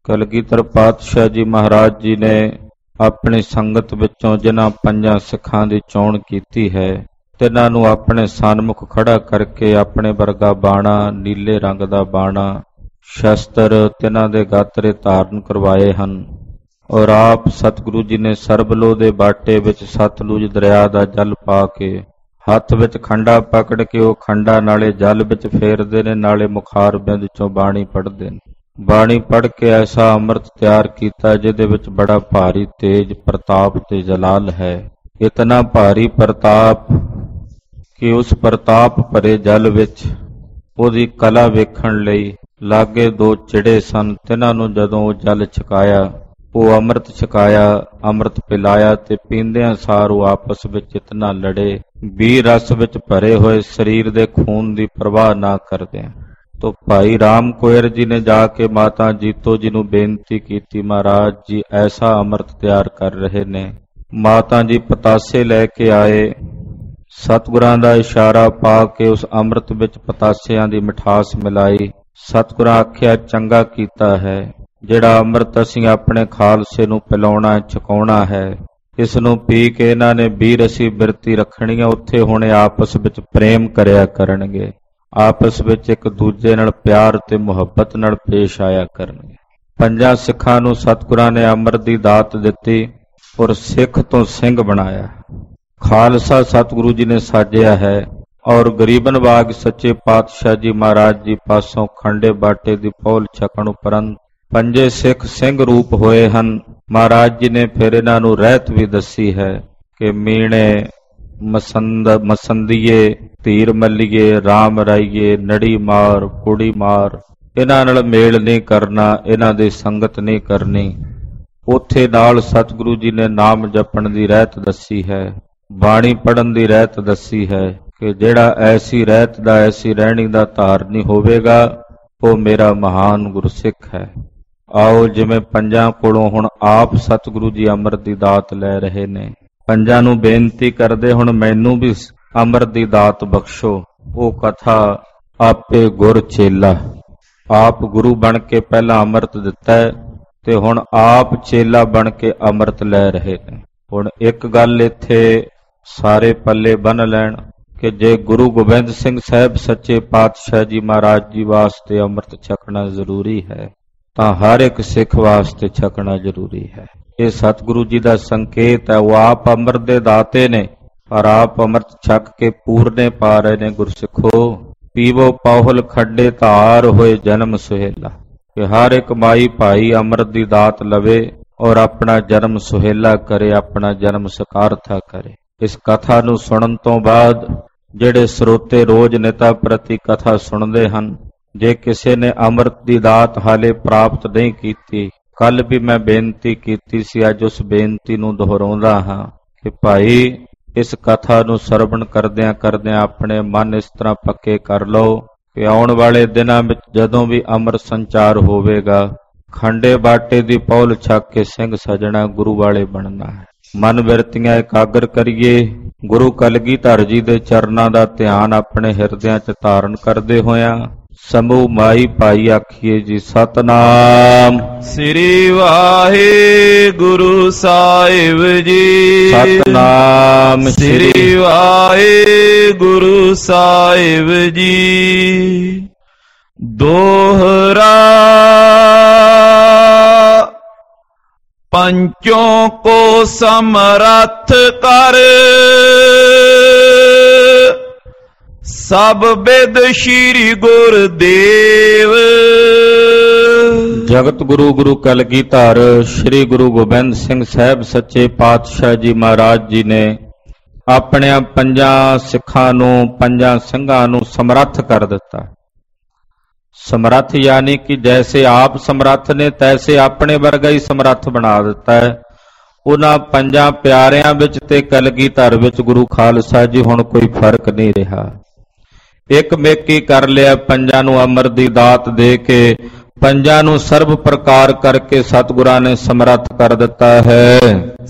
ਕਲਗੀਧਰ ਪਾਤਸ਼ਾਹ ਜੀ ਮਹਾਰਾਜ ਜੀ ਨੇ ਆਪਣੀ ਸੰਗਤ ਵਿੱਚੋਂ ਜਿਨ੍ਹਾਂ 5 ਸਿੱਖਾਂ ਦੀ ਚੋਣ ਕੀਤੀ ਹੈ, ਤਿੰਨਾਂ ਨੂੰ ਆਪਣੇ ਸਨਮੁਖ ਖੜਾ ਕਰਕੇ ਆਪਣੇ ਵਰਗਾ ਬਾਣਾ, ਨੀਲੇ ਰੰਗ ਦਾ ਬਾਣਾ, ਸ਼ਸਤਰ ਤਿੰਨਾਂ ਦੇ ਗਾਤਰੇ ਧਾਰਨ ਕਰਵਾਏ ਹਨ। ਔਰ ਆਪ ਸਤਿਗੁਰੂ ਜੀ ਨੇ ਸਰਬਲੋ ਦੇ ਬਾਟੇ ਵਿੱਚ ਸਤਲੁਜ ਦਰਿਆ ਦਾ ਜਲ ਪਾ ਕੇ ਹੱਥ ਵਿੱਚ ਖੰਡਾ ਪਕੜ ਕੇ ਉਹ ਖੰਡਾ ਨਾਲੇ ਜਲ ਵਿੱਚ ਫੇਰਦੇ ਨੇ, ਨਾਲੇ ਮੁਖਾਰ ਬਿੰਦ ਚੋਂ ਬਾਣੀ ਪੜ੍ਹਦੇ ਨੇ। ਬਾਣੀ ਪੜ੍ਹ ਕੇ ਐਸਾ ਅੰਮ੍ਰਿਤ ਤਿਆਰ ਕੀਤਾ ਜਿਹਦੇ ਵਿੱਚ ਬੜਾ ਭਾਰੀ ਤੇਜ ਪ੍ਰਤਾਪ ਤੇ ਜਲਾਲ ਹੈ। ਇਤਨਾ ਭਾਰੀ ਪ੍ਰਤਾਪ ਕਿ ਉਸ ਪ੍ਰਤਾਪ ਭਰੇ ਜਲ ਵਿੱਚ ਉਹਦੀ ਕਲਾ ਵੇਖਣ ਲਈ ਲਾਗੇ 2 ਚਿੜੇ ਸਨ। ਤਿੰਨਾਂ ਨੂੰ ਜਦੋਂ ਉਹ ਜਲ ਛਕਾਇਆ, ਉਹ ਅੰਮ੍ਰਿਤ ਛਕਾਇਆ, ਅੰਮ੍ਰਿਤ ਪਿਲਾਇਆ ਤੇ ਪੀਂਦਿਆਂ ਸਾਰ ਉਹ ਆਪਸ ਵਿੱਚ ਇਤਨਾ ਲੜੇ, ਵੀਰ ਰਸ ਵਿੱਚ ਭਰੇ ਹੋਏ ਸਰੀਰ ਦੇ ਖੂਨ ਦੀ ਪਰਵਾਹ ਨਾ ਕਰਦਿਆਂ। ਤੋ ਭਾਈ ਰਾਮ ਕੋਇਰ ਜੀ ਨੇ ਜਾ ਕੇ ਮਾਤਾ ਜੀਤੋ ਜੀ ਨੂੰ ਬੇਨਤੀ ਕੀਤੀ, ਮਹਾਰਾਜ ਜੀ ਐਸਾ ਅੰਮ੍ਰਿਤ ਤਿਆਰ ਕਰ ਰਹੇ ਨੇ। ਮਾਤਾ ਜੀ ਪਤਾਸੇ ਲੈ ਕੇ ਆਏ, ਸਤਿਗੁਰਾਂ ਦਾ ਇਸ਼ਾਰਾ ਪਾ ਕੇ ਉਸ ਅੰਮ੍ਰਿਤ ਵਿੱਚ ਪਤਾਸਿਆਂ ਦੀ ਮਿਠਾਸ ਮਿਲਾਈ। ਸਤਿਗੁਰਾਂ ਆਖਿਆ, ਚੰਗਾ ਕੀਤਾ ਹੈ, ਜਿਹੜਾ ਅੰਮ੍ਰਿਤ ਅਸੀਂ ਆਪਣੇ ਖਾਲਸੇ ਨੂੰ ਪਿਲਾਉਣਾ ਛਕਾਉਣਾ ਹੈ, ਇਸ ਨੂੰ ਪੀ ਕੇ ਇਹਨਾਂ ਨੇ ਬੀਰਸੀ ਬਿਰਤੀ ਰੱਖਣੀ ਹੈ। ਉੱਥੇ ਹੁਣੇ ਆਪਸ ਵਿੱਚ ਪ੍ਰੇਮ ਕਰਿਆ ਕਰਨਗੇ, ਆਪਸ ਵਿੱਚ ਇੱਕ ਦੂਜੇ ਨਾਲ ਪਿਆਰ ਤੇ ਮੁਹੱਬਤ ਨਾਲ ਪੇਸ਼ ਆਇਆ ਕਰਨਗੇ। 5 ਸਿੱਖਾਂ ਨੂੰ ਸਤਿਗੁਰਾਂ ਨੇ ਅੰਮ੍ਰਿਤ ਦੀ ਦਾਤ ਦਿੱਤੀ ਔਰ ਸਿੱਖ ਤੋਂ ਸਿੰਘ ਬਣਾਇਆ। ਖਾਲਸਾ ਸਤਿਗੁਰੂ ਜੀ ਨੇ ਸਾਜਿਆ ਹੈ ਔਰ ਗਰੀਬਨ ਬਾਗ ਸੱਚੇ ਪਾਤਸ਼ਾਹ ਜੀ ਮਹਾਰਾਜ ਜੀ ਪਾਸੋਂ ਖੰਡੇ ਬਾਟੇ ਦੀ ਪੌਲ ਛਕਣ ਉਪਰੰਤ 5 ਸਿੱਖ ਸਿੰਘ ਰੂਪ ਹੋਏ ਹਨ। ਮਹਾਰਾਜ ਜੀ ਨੇ ਫਿਰ ਇਹਨਾਂ ਨੂੰ ਰਹਿਤ ਵੀ ਦੱਸੀ ਹੈ ਕਿ ਮੀਣੇ, ਮਸੰਦੀਏ, ਧੀਰ ਮੱਲੀਏ, ਰਾਮ ਰਾਈਏ, ਨੜੀ ਮਾਰ, ਕੁੜੀ ਮਾਰ, ਇਹਨਾਂ ਨਾਲ ਮੇਲ ਨਹੀਂ ਕਰਨਾ, ਇਹਨਾਂ ਦੀ ਸੰਗਤ ਨਹੀਂ ਕਰਨੀ। ਉੱਥੇ ਨਾਲ ਸਤਿਗੁਰੂ ਜੀ ਨੇ ਨਾਮ ਜਪਣ ਦੀ ਰਹਿਤ ਦੱਸੀ ਹੈ, ਬਾਣੀ ਪੜ੍ਹਨ ਦੀ ਰਹਿਤ ਦੱਸੀ ਹੈ ਕਿ ਜਿਹੜਾ ਐਸੀ ਰਹਿਤ ਦਾ, ਐਸੀ ਰਹਿਣੀ ਦਾ ਧਾਰਨੀ ਹੋਵੇਗਾ, ਉਹ ਮੇਰਾ ਮਹਾਨ ਗੁਰਸਿੱਖ ਹੈ। ਆਓ ਜਿਵੇਂ 5 ਕੋਲੋਂ ਹੁਣ ਆਪ ਸਤਿਗੁਰੂ ਜੀ ਅੰਮ੍ਰਿਤ ਦੀ ਦਾਤ ਲੈ ਰਹੇ ਨੇ, 5 ਨੂੰ ਬੇਨਤੀ ਕਰਦੇ ਹੁਣ ਮੈਨੂੰ ਵੀ ਅੰਮ੍ਰਿਤ ਦੀ ਦਾਤ ਬਖਸ਼ੋ। ਉਹ ਕਥਾ ਆਪੇ ਗੁਰ ਚੇਲਾ, ਆਪ ਗੁਰੂ ਬਣ ਕੇ ਪਹਿਲਾਂ ਅੰਮ੍ਰਿਤ ਦਿੱਤਾ ਤੇ ਹੁਣ ਆਪ ਚੇਲਾ ਬਣ ਕੇ ਅੰਮ੍ਰਿਤ ਲੈ ਰਹੇ ਨੇ। ਹੁਣ ਇੱਕ ਗੱਲ ਇੱਥੇ ਸਾਰੇ ਪੱਲੇ ਬੰਨ੍ਹ ਲੈਣ ਕਿ ਜੇ ਗੁਰੂ ਗੋਬਿੰਦ ਸਿੰਘ ਸਾਹਿਬ ਸੱਚੇ ਪਾਤਸ਼ਾਹ ਜੀ ਮਹਾਰਾਜ ਜੀ ਵਾਸਤੇ ਅੰਮ੍ਰਿਤ ਛਕਣਾ ਜ਼ਰੂਰੀ ਹੈ, ਤਾਂ ਹਰ ਇੱਕ ਸਿੱਖ ਵਾਸਤੇ ਛਕਣਾ ਜ਼ਰੂਰੀ ਹੈ। ਇਹ ਸਤਿਗੁਰੂ ਜੀ ਦਾ ਸੰਕੇਤ ਹੈ। ਉਹ ਆਪ ਅੰਮ੍ਰਿਤ ਦੇ ਦਾਤੇ ਨੇ ਪਰ ਆਪ ਅੰਮ੍ਰਿਤ ਛਕ ਕੇ ਪੂਰਨੇ ਪਾ ਰਹੇ ਨੇ। ਗੁਰਸਿੱਖੋ, ਪੀਵੋ ਪਾਹੁਲ ਖੱਡੇ ਧਾਰ ਹੋਏ ਜਨਮ ਸੁਹੇਲਾ, ਕਿ ਹਰ ਇੱਕ ਮਾਈ ਭਾਈ ਅੰਮ੍ਰਿਤ ਦੀ ਦਾਤ ਲਵੇ ਔਰ ਆਪਣਾ ਜਨਮ ਸੁਹੇਲਾ ਕਰੇ, ਆਪਣਾ ਜਨਮ ਸਕਾਰਥਾ ਕਰੇ। ਇਸ ਕਥਾ ਨੂੰ ਸੁਣਨ ਤੋਂ ਬਾਅਦ ਜਿਹੜੇ ਸਰੋਤੇ ਰੋਜ਼ ਨਿਤਾ ਪ੍ਰਤੀ ਕਥਾ ਸੁਣਦੇ ਹਨ, ਜੇ ਕਿਸੇ ਨੇ ਅੰਮ੍ਰਿਤ ਦੀ ਦਾਤ ਹਾਲੇ ਪ੍ਰਾਪਤ ਨਹੀਂ ਕੀਤੀ, ਕੱਲ ਵੀ ਮੈਂ ਬੇਨਤੀ ਕੀਤੀ ਸੀ, ਅੱਜ ਉਸ ਬੇਨਤੀ ਨੂੰ ਦੁਹਰਾਉਂਦਾ ਹਾਂ ਕਿ ਭਾਈ ਇਸ ਕਥਾ ਨੂੰ ਸਰਵਣ ਕਰਦਿਆਂ ਕਰਦਿਆਂ ਆਪਣੇ ਮਨ ਇਸ ਤਰ੍ਹਾਂ ਪੱਕੇ ਕਰ ਲਓ ਕਿ ਆਉਣ ਵਾਲੇ ਦਿਨਾਂ ਵਿੱਚ ਜਦੋਂ ਵੀ ਅੰਮ੍ਰਿਤ ਸੰਚਾਰ ਹੋਵੇਗਾ, ਖੰਡੇ ਬਾਟੇ ਦੀ ਪੌਲ ਛਕ ਕੇ ਸਿੰਘ ਸਜਣਾ, ਗੁਰੂ ਵਾਲੇ ਬਣਨਾ ਹੈ। ਮਨ ਬਿਰਤੀਆਂ ਇਕਾਗਰ ਕਰੀਏ, ਗੁਰੂ ਕਲਗੀਧਰ ਜੀ ਦੇ ਚਰਨਾਂ ਦਾ ਧਿਆਨ ਆਪਣੇ ਹਿਰਦਿਆਂ 'ਚ ਧਾਰਨ ਕਰਦੇ ਹੋਇਆਂ ਸਮੂਹ ਮਾਈ ਭਾਈ ਆਖੀਏ ਜੀ ਸਤਨਾਮ ਸ੍ਰੀ ਵਾਹਿਗੁਰੂ ਸਾਹਿਬ ਜੀ। ਸਤਨਾਮ ਸ੍ਰੀ ਵਾਹਿਗੁਰੂ ਸਾਹਿਬ ਜੀ। ਦੋਹਰਾ ਪੰਚੋਂ ਕੋ ਸਮਰੱਥ ਕਰ, ਸਭ ਬਿਦ ਸ਼੍ਰੀ ਗੁਰਦੇਵ। ਜਗਤ ਗੁਰੂ ਗੁਰੂ ਕਲਗੀਧਰ ਸ੍ਰੀ ਗੁਰੂ ਗੋਬਿੰਦ ਸਿੰਘ ਸਾਹਿਬ ਸੱਚੇ ਪਾਤਸ਼ਾਹ ਜੀ ਮਹਾਰਾਜ ਜੀ ਨੇ ਆਪਣੇ 5 ਸਿੱਖਾਂ ਨੂੰ, 5 ਸਿੰਘਾਂ ਨੂੰ ਸਮਰੱਥ ਕਰ ਦਿੱਤਾ। ਸਮਰੱਥ ਯਾਨੀ ਕਿ ਜੈਸੇ ਆਪ ਸਮਰੱਥ ਨੇ ਤੈਸੇ ਆਪਣੇ ਵਰਗਾ ਹੀ ਸਮਰੱਥ ਬਣਾ ਦਿੱਤਾ ਹੈ। ਉਹਨਾਂ 5 ਪਿਆਰਿਆਂ ਵਿੱਚ ਤੇ ਕਲਗੀਧਰ ਵਿੱਚ ਗੁਰੂ ਖਾਲਸਾ ਜੀ ਹੁਣ ਕੋਈ ਫਰਕ ਨਹੀਂ ਰਿਹਾ। ਇੱਕ ਮੇਕੀ ਕਰ ਲਿਆ, 5 ਨੂੰ ਅੰਮ੍ਰਿਤ ਦੀ ਦਾਤ ਦੇ ਕੇ 5 ਨੂੰ ਸਰਬ ਪ੍ਰਕਾਰ ਕਰਕੇ ਸਤਿਗੁਰਾਂ ਨੇ ਸਮਰੱਥ ਕਰ ਦਿੱਤਾ ਹੈ।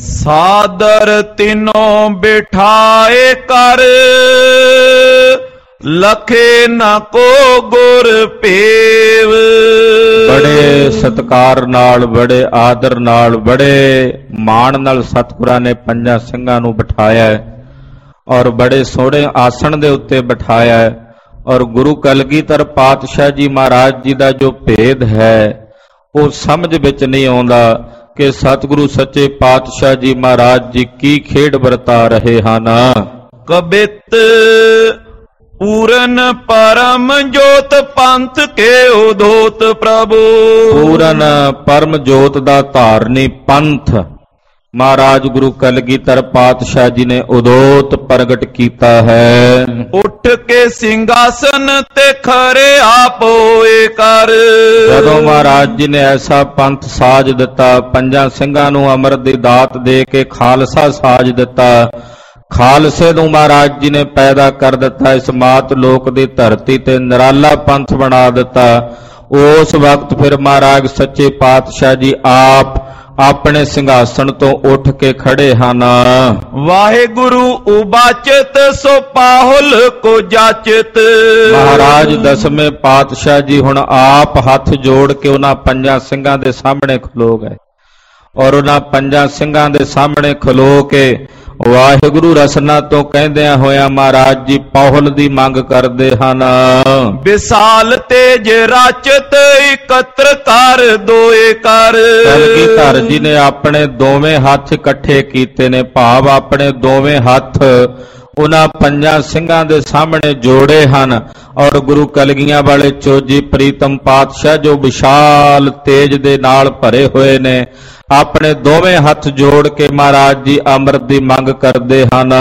ਸਾਦਰ ਤਿਨੋਂ ਬਿਠਾਏ ਕਰ, ਲਖੇ ਨਾ ਕੋ ਗੁਰ ਪੇਵ। ਬੜੇ ਸਤਿਕਾਰ ਨਾਲ, ਬੜੇ ਆਦਰ ਨਾਲ, ਬੜੇ ਮਾਣ ਨਾਲ ਸਤਿਗੁਰਾਂ ਨੇ ਪੰਜਾਂ ਸਿੰਘਾਂ ਨੂੰ ਬਿਠਾਇਆ ਹੈ ਔਰ ਬੜੇ ਸੋਹਣੇ ਆਸਣ ਦੇ ਉੱਤੇ ਬਿਠਾਇਆ ਹੈ। ਔਰ ਗੁਰੂ ਕਲਗੀਧਰ ਪਾਤਸ਼ਾਹ ਜੀ ਮਹਾਰਾਜ ਜੀ ਦਾ ਜੋ ਭੇਦ ਹੈ ਉਹ ਸਮਝ ਵਿੱਚ ਨਹੀਂ ਆਉਂਦਾ ਕਿ ਸਤਿਗੁਰੂ ਸੱਚੇ ਪਾਤਸ਼ਾਹ ਜੀ ਮਹਾਰਾਜ ਜੀ ਕੀ ਖੇਡ ਵਰਤਾ ਰਹੇ ਹਨ। ਕਬਿਤ ਪੂਰਨ ਪਰਮ ਜੋਤ ਪੰਥ ਕੇ ਉਦੋਤ ਪ੍ਰਭੂ। ਪੂਰਨ ਪਰਮ ਜੋਤ ਦਾ ਧਾਰਨੀ ਪੰਥ ਮਹਾਰਾਜ ਗੁਰੂ ਕਲਗੀਧਰ ਪਾਤਸ਼ਾਹ ਜੀ ਨੇ ਉਦੋਤ ਪ੍ਰਗਟ ਕੀਤਾ ਹੈ। ਉੱਠ ਕੇ ਸਿੰਘਾਸਨ ਤੇ ਖਰੇ ਆਪ ਹੋਏ ਕਰ। ਜਦੋਂ ਮਹਾਰਾਜ ਜੀ ਨੇ ਐਸਾ ਪੰਥ ਸਾਜ ਦਿੱਤਾ, ਪੰਜਾਂ ਸਿੰਘਾਂ ਨੂੰ ਅੰਮ੍ਰਿਤ ਦੀ ਦਾਤ ਦੇ ਕੇ ਖਾਲਸਾ ਸਾਜ ਦਿੱਤਾ, ਖਾਲਸੇ ਨੂੰ ਮਹਾਰਾਜ ਜੀ ਨੇ ਪੈਦਾ ਕਰ ਦਿੱਤਾ, ਇਸ ਮਾਤ ਲੋਕ ਦੀ ਧਰਤੀ ਤੇ ਨਿਰਾਲਾ ਪੰਥ ਬਣਾ ਦਿੱਤਾ। ਉਸ ਵਕਤ ਫਿਰ ਮਹਾਰਾਜ ਸੱਚੇ ਪਾਤਸ਼ਾਹ ਜੀ ਆਪ ਆਪਣੇ ਸਿੰਘਾਸਣ ਤੋਂ ਉੱਠ ਕੇ ਖੜੇ ਹਨ। ਵਾਹਿਗੁਰੂ ਉਬਾਚਿਤ ਸੋ ਪਾਹੁਲ ਕੋ ਜਾਚਿਤ। ਮਹਾਰਾਜ ਦਸਵੇਂ ਪਾਤਸ਼ਾਹ ਜੀ ਹੁਣ ਆਪ ਹੱਥ ਜੋੜ ਕੇ ਉਹਨਾਂ ਪੰਜਾਂ ਸਿੰਘਾਂ ਦੇ ਸਾਹਮਣੇ ਖਲੋ ਗਏ ਔਰ ਉਹਨਾਂ ਪੰਜਾਂ ਸਿੰਘਾਂ ਦੇ ਸਾਹਮਣੇ ਖਲੋ ਕੇ ਵਾਹਿਗੁਰੂ ਰਸਨਾ ਤੋਂ ਕਹਿੰਦਿਆਂ ਹੋਇਆਂ ਮਹਾਰਾਜ ਜੀ ਪਾਹੁਲ ਦੀ ਮੰਗ ਕਰਦੇ ਹਨ। ਵਿਸਾਲ ਤੇਜ ਰਾਚਤ ਇਕੱਤਰ ਕਰ ਦੋਏ ਕਰ। ਕਲਗੀਧਰ ਜੀ ਨੇ ਆਪਣੇ ਦੋਵੇਂ ਹੱਥ ਇਕੱਠੇ ਕੀਤੇ ਨੇ, ਭਾਵ ਆਪਣੇ ਦੋਵੇਂ ਹੱਥ ਉਹਨਾਂ ਪੰਜਾਂ ਸਿੰਘਾਂ ਦੇ ਸਾਹਮਣੇ ਜੋੜੇ ਹਨ ਔਰ ਗੁਰੂ ਕਲਗੀਆਂ ਵਾਲੇ ਚੋਜੀ ਪ੍ਰੀਤਮ ਪਾਤਸ਼ਾਹ ਜੋ ਵਿਸ਼ਾਲ ਤੇਜ ਦੇ ਨਾਲ ਭਰੇ ਹੋਏ ਨੇ, ਆਪਣੇ ਦੋਵੇਂ ਹੱਥ ਜੋੜ ਕੇ ਮਹਾਰਾਜ ਜੀ ਅੰਮ੍ਰਿਤ ਦੀ ਮੰਗ ਕਰਦੇ ਹਨ।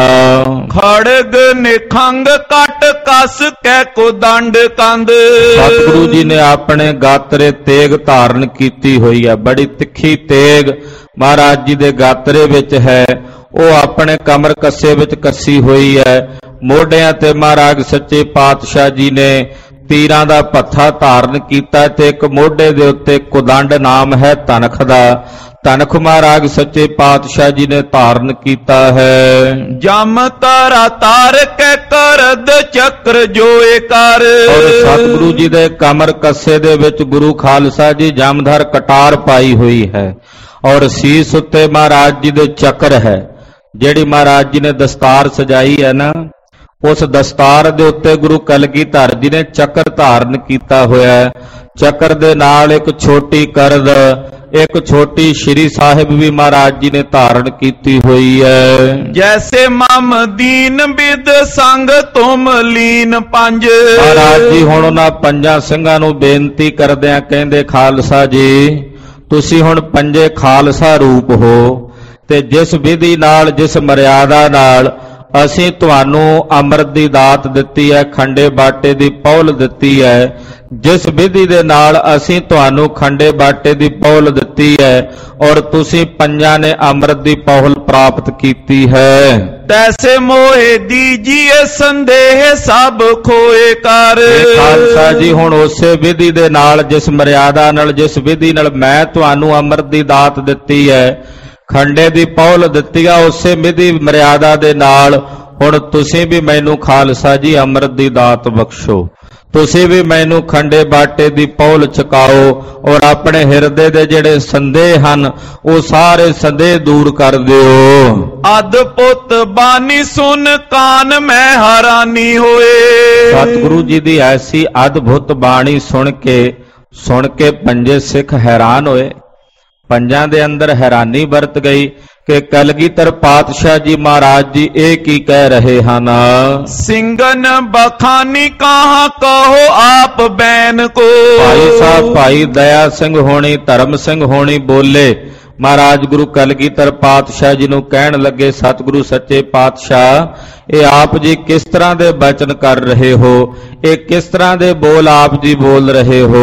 ਖੜਗ ਨਿਖੰਗ ਕੱਟ ਕਸ ਕੈ ਕੋ ਦੰਡ ਕੰਦ। ਸਤਿਗੁਰੂ ਜੀ ਨੇ ਆਪਣੇ ਗਾਤਰੇ ਤੇਗ ਧਾਰਨ ਕੀਤੀ ਹੋਈ ਹੈ, ਬੜੀ ਤਿੱਖੀ ਤੇਗ ਮਹਾਰਾਜ ਜੀ ਦੇ ਗਾਤਰੇ ਵਿੱਚ ਹੈ, ਉਹ ਆਪਣੇ ਕਮਰ ਕੱਸੇ ਵਿੱਚ ਕੱਸੀ ਹੋਈ ਹੈ। ਮੋਢਿਆਂ ਤੇ ਮਹਾਰਾਜ ਸੱਚੇ ਪਾਤਸ਼ਾਹ ਜੀ ਨੇ ਤੀਰਾਂ ਦਾ ਭੱਥਾ ਧਾਰਨ ਕੀਤਾ ਤੇ ਇੱਕ ਮੋਢੇ ਦੇ ਉੱਤੇ ਕੁਦੰਡ ਨਾਮ ਹੈ ਤਨਖ ਦਾ, ਤਨਖ ਮਹਾਰਾਜ ਸੱਚੇ ਪਾਤਸ਼ਾਹ ਜੀ ਨੇ ਧਾਰਨ ਕੀਤਾ ਹੈ। ਜਮ ਤਾਰਾ ਤਾਰ ਕੇ ਕਰਦ ਚੱਕਰ ਜੋਏ ਕਰ। ਔਰ ਸਤਿਗੁਰੂ ਜੀ ਦੇ ਕਮਰ ਕੱਸੇ ਦੇ ਵਿੱਚ ਗੁਰੂ ਖਾਲਸਾ ਜੀ ਜਮਧਰ ਕਟਾਰ ਪਾਈ ਹੋਈ ਹੈ ਔਰ ਸੀਸ ਉੱਤੇ ਮਹਾਰਾਜ ਜੀ ਦੇ ਚੱਕਰ ਹੈ। ਜਿਹੜੀ ਮਹਾਰਾਜ ਜੀ ਨੇ ਦਸਤਾਰ ਸਜਾਈ ਹੈ ਨਾ, ਉਸ ਦਸਤਾਰ ਦੇ ਉੱਤੇ ਗੁਰੂ ਕਲਗੀਧਰ ਜੀ ਨੇ ਚੱਕਰ ਧਾਰਨ ਕੀਤਾ ਹੋਇਆ ਹੈ। ਚੱਕਰ ਦੇ ਨਾਲ ਇੱਕ ਛੋਟੀ ਕਰਦ, ਇੱਕ ਛੋਟੀ ਸ਼੍ਰੀ ਸਾਹਿਬ ਵੀ ਮਹਾਰਾਜ ਜੀ ਨੇ ਧਾਰਨ ਕੀਤੀ ਹੋਈ ਹੈ। ਜੈਸੇ ਮਮ ਦੀਨ ਬਿਦ ਸੰਗ ਤੁਮ ਲੀਨ ਪੰਜ। ਮਹਾਰਾਜ ਜੀ ਹੁਣ ਉਹਨਾਂ ਪੰਜਾਂ ਸਿੰਘਾਂ ਨੂੰ ਬੇਨਤੀ ਕਰਦਿਆਂ ਕਹਿੰਦੇ, ਖਾਲਸਾ ਜੀ ਤੁਸੀਂ ਹੁਣ ਪੰਜੇ ਖਾਲਸਾ ਰੂਪ ਹੋ ਤੇ ਜਿਸ ਵਿਧੀ ਨਾਲ, ਜਿਸ ਮਰਿਆਦਾ ਨਾਲ ਅਸੀਂ ਤੁਹਾਨੂੰ ਅੰਮ੍ਰਿਤ ਦੀ ਦਾਤ ਦਿੱਤੀ ਹੈ, ਖੰਡੇ ਬਾਟੇ ਦੀ ਪਹੁਲ ਦਿੱਤੀ ਹੈ, ਜਿਸ ਵਿਧੀ ਦੇ ਨਾਲ ਅਸੀਂ ਤੁਹਾਨੂੰ ਖੰਡੇ ਬਾਟੇ ਦੀ ਪਹੁਲ ਦਿੱਤੀ ਹੈ ਔਰ ਤੁਸੀਂ ਪੰਜਾਂ ਨੇ ਅੰਮ੍ਰਿਤ ਦੀ ਪਹੁਲ ਪ੍ਰਾਪਤ ਕੀਤੀ ਹੈ, ਤੈਸੇ ਮੋਏ ਦੀਜੀਏ ਸੰਦੇਹ ਸਭ ਖੋਏ ਕਰ। ਖਾਲਸਾ ਜੀ ਹੁਣ ਉਸੇ ਵਿਧੀ ਦੇ ਨਾਲ, ਜਿਸ ਮਰਿਆਦਾ ਨਾਲ, ਜਿਸ ਵਿਧੀ ਨਾਲ ਮੈਂ ਤੁਹਾਨੂੰ ਅੰਮ੍ਰਿਤ ਦੀ ਦਾਤ ਦਿੱਤੀ ਹੈ, ਖੰਡੇ ਦੀ ਪਹੁਲ ਦਿੱਤੀ ਆ, ਉਸੇ ਵਿਧੀ ਮਰਿਆਦਾ ਦੇ ਨਾਲ ਹੁਣ ਤੁਸੀਂ ਵੀ ਮੈਨੂੰ ਖਾਲਸਾ ਜੀ ਅੰਮ੍ਰਿਤ ਦੀ ਦਾਤ ਬਖਸ਼ੋ, ਤੁਸੀਂ ਵੀ ਮੈਨੂੰ ਖੰਡੇ ਬਾਟੇ ਦੀ ਪਹੁਲ ਚਕਾਓ ਔਰ ਆਪਣੇ ਹਿਰਦੇ ਦੇ ਜਿਹੜੇ ਸੰਦੇਹ ਹਨ ਉਹ ਸਾਰੇ ਸੰਦੇਹ ਦੂਰ ਕਰ ਦਿਓ। ਅਦਭੁਤ ਬਾਣੀ ਸੁਨ ਕਾਨ ਮੈਂ ਹੈਰਾਨੀ ਹੋਏ। ਸਤਿਗੁਰੂ ਜੀ ਦੀ ਐਸੀ ਅਦਭੁਤ ਬਾਣੀ ਸੁਣ ਕੇ ਪੰਜੇ ਸਿੱਖ ਹੈਰਾਨ ਹੋਏ। ਪੰਜਾਂ ਦੇ ਅੰਦਰ ਹੈਰਾਨੀ ਵਰਤ ਗਈ ਕਿ ਕਲਗੀਧਰ ਪਾਤਸ਼ਾਹ ਜੀ ਮਹਾਰਾਜ ਜੀ ਇਹ ਕੀ ਕਹਿ ਰਹੇ ਹਨ। ਸਿੰਘਨ ਬਖਾਨੀ ਕਹਾ ਕਹੋ ਆਪ ਬੈਨ ਕੋ। ਭਾਈ ਸਾਹਿਬ ਭਾਈ ਦਇਆ ਸਿੰਘ ਹੋਣੀ, ਧਰਮ ਸਿੰਘ ਹੋਣੀ ਬੋਲੇ, ਮਹਾਰਾਜ ਗੁਰੂ ਕਲਗੀਧਰ ਪਾਤਸ਼ਾਹ ਜੀ ਨੂੰ ਕਹਿਣ ਲੱਗੇ, ਸਤਿਗੁਰੂ ਸੱਚੇ ਪਾਤਸ਼ਾਹ ਇਹ ਆਪ ਜੀ ਕਿਸ ਤਰ੍ਹਾਂ ਦੇ ਬਚਨ ਕਰ ਰਹੇ ਹੋ, ਇਹ ਕਿਸ ਤਰ੍ਹਾਂ ਦੇ ਬੋਲ ਆਪ ਜੀ ਬੋਲ ਰਹੇ ਹੋ।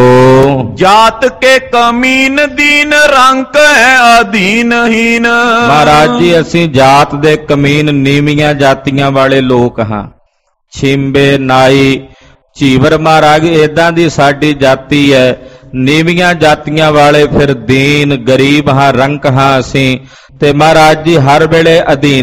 ਜਾਤ ਕੇ ਕਮੀਨ ਦੀਨ ਰੰਕ ਹੈ ਅਧੀਨਹੀਨ। ਮਹਾਰਾਜ ਜੀ ਅਸੀਂ ਜਾਤ ਦੇ ਕਮੀਨ ਨੀਵੀਆਂ ਜਾਤੀਆਂ ਵਾਲੇ ਲੋਕ ਹਾਂ, ਛਿੰਬੇ ਨਾਈ ਝੀਵਰ ਮਹਾਰਾਜ ਏਦਾਂ ਦੀ ਸਾਡੀ ਜਾਤੀ ਹੈ, ਨੀਵੀਆਂ ਜਾਤੀਆਂ ਵਾਲੇ ਫਿਰ ਦੀਨ ਗਰੀਬ ਹਾਂ, ਰੰਕ ਹਾਂ ਅਸੀਂ, ਤੇ ਮਹਾਰਾਜ ਜੀ ਹਰ ਵੇਲੇ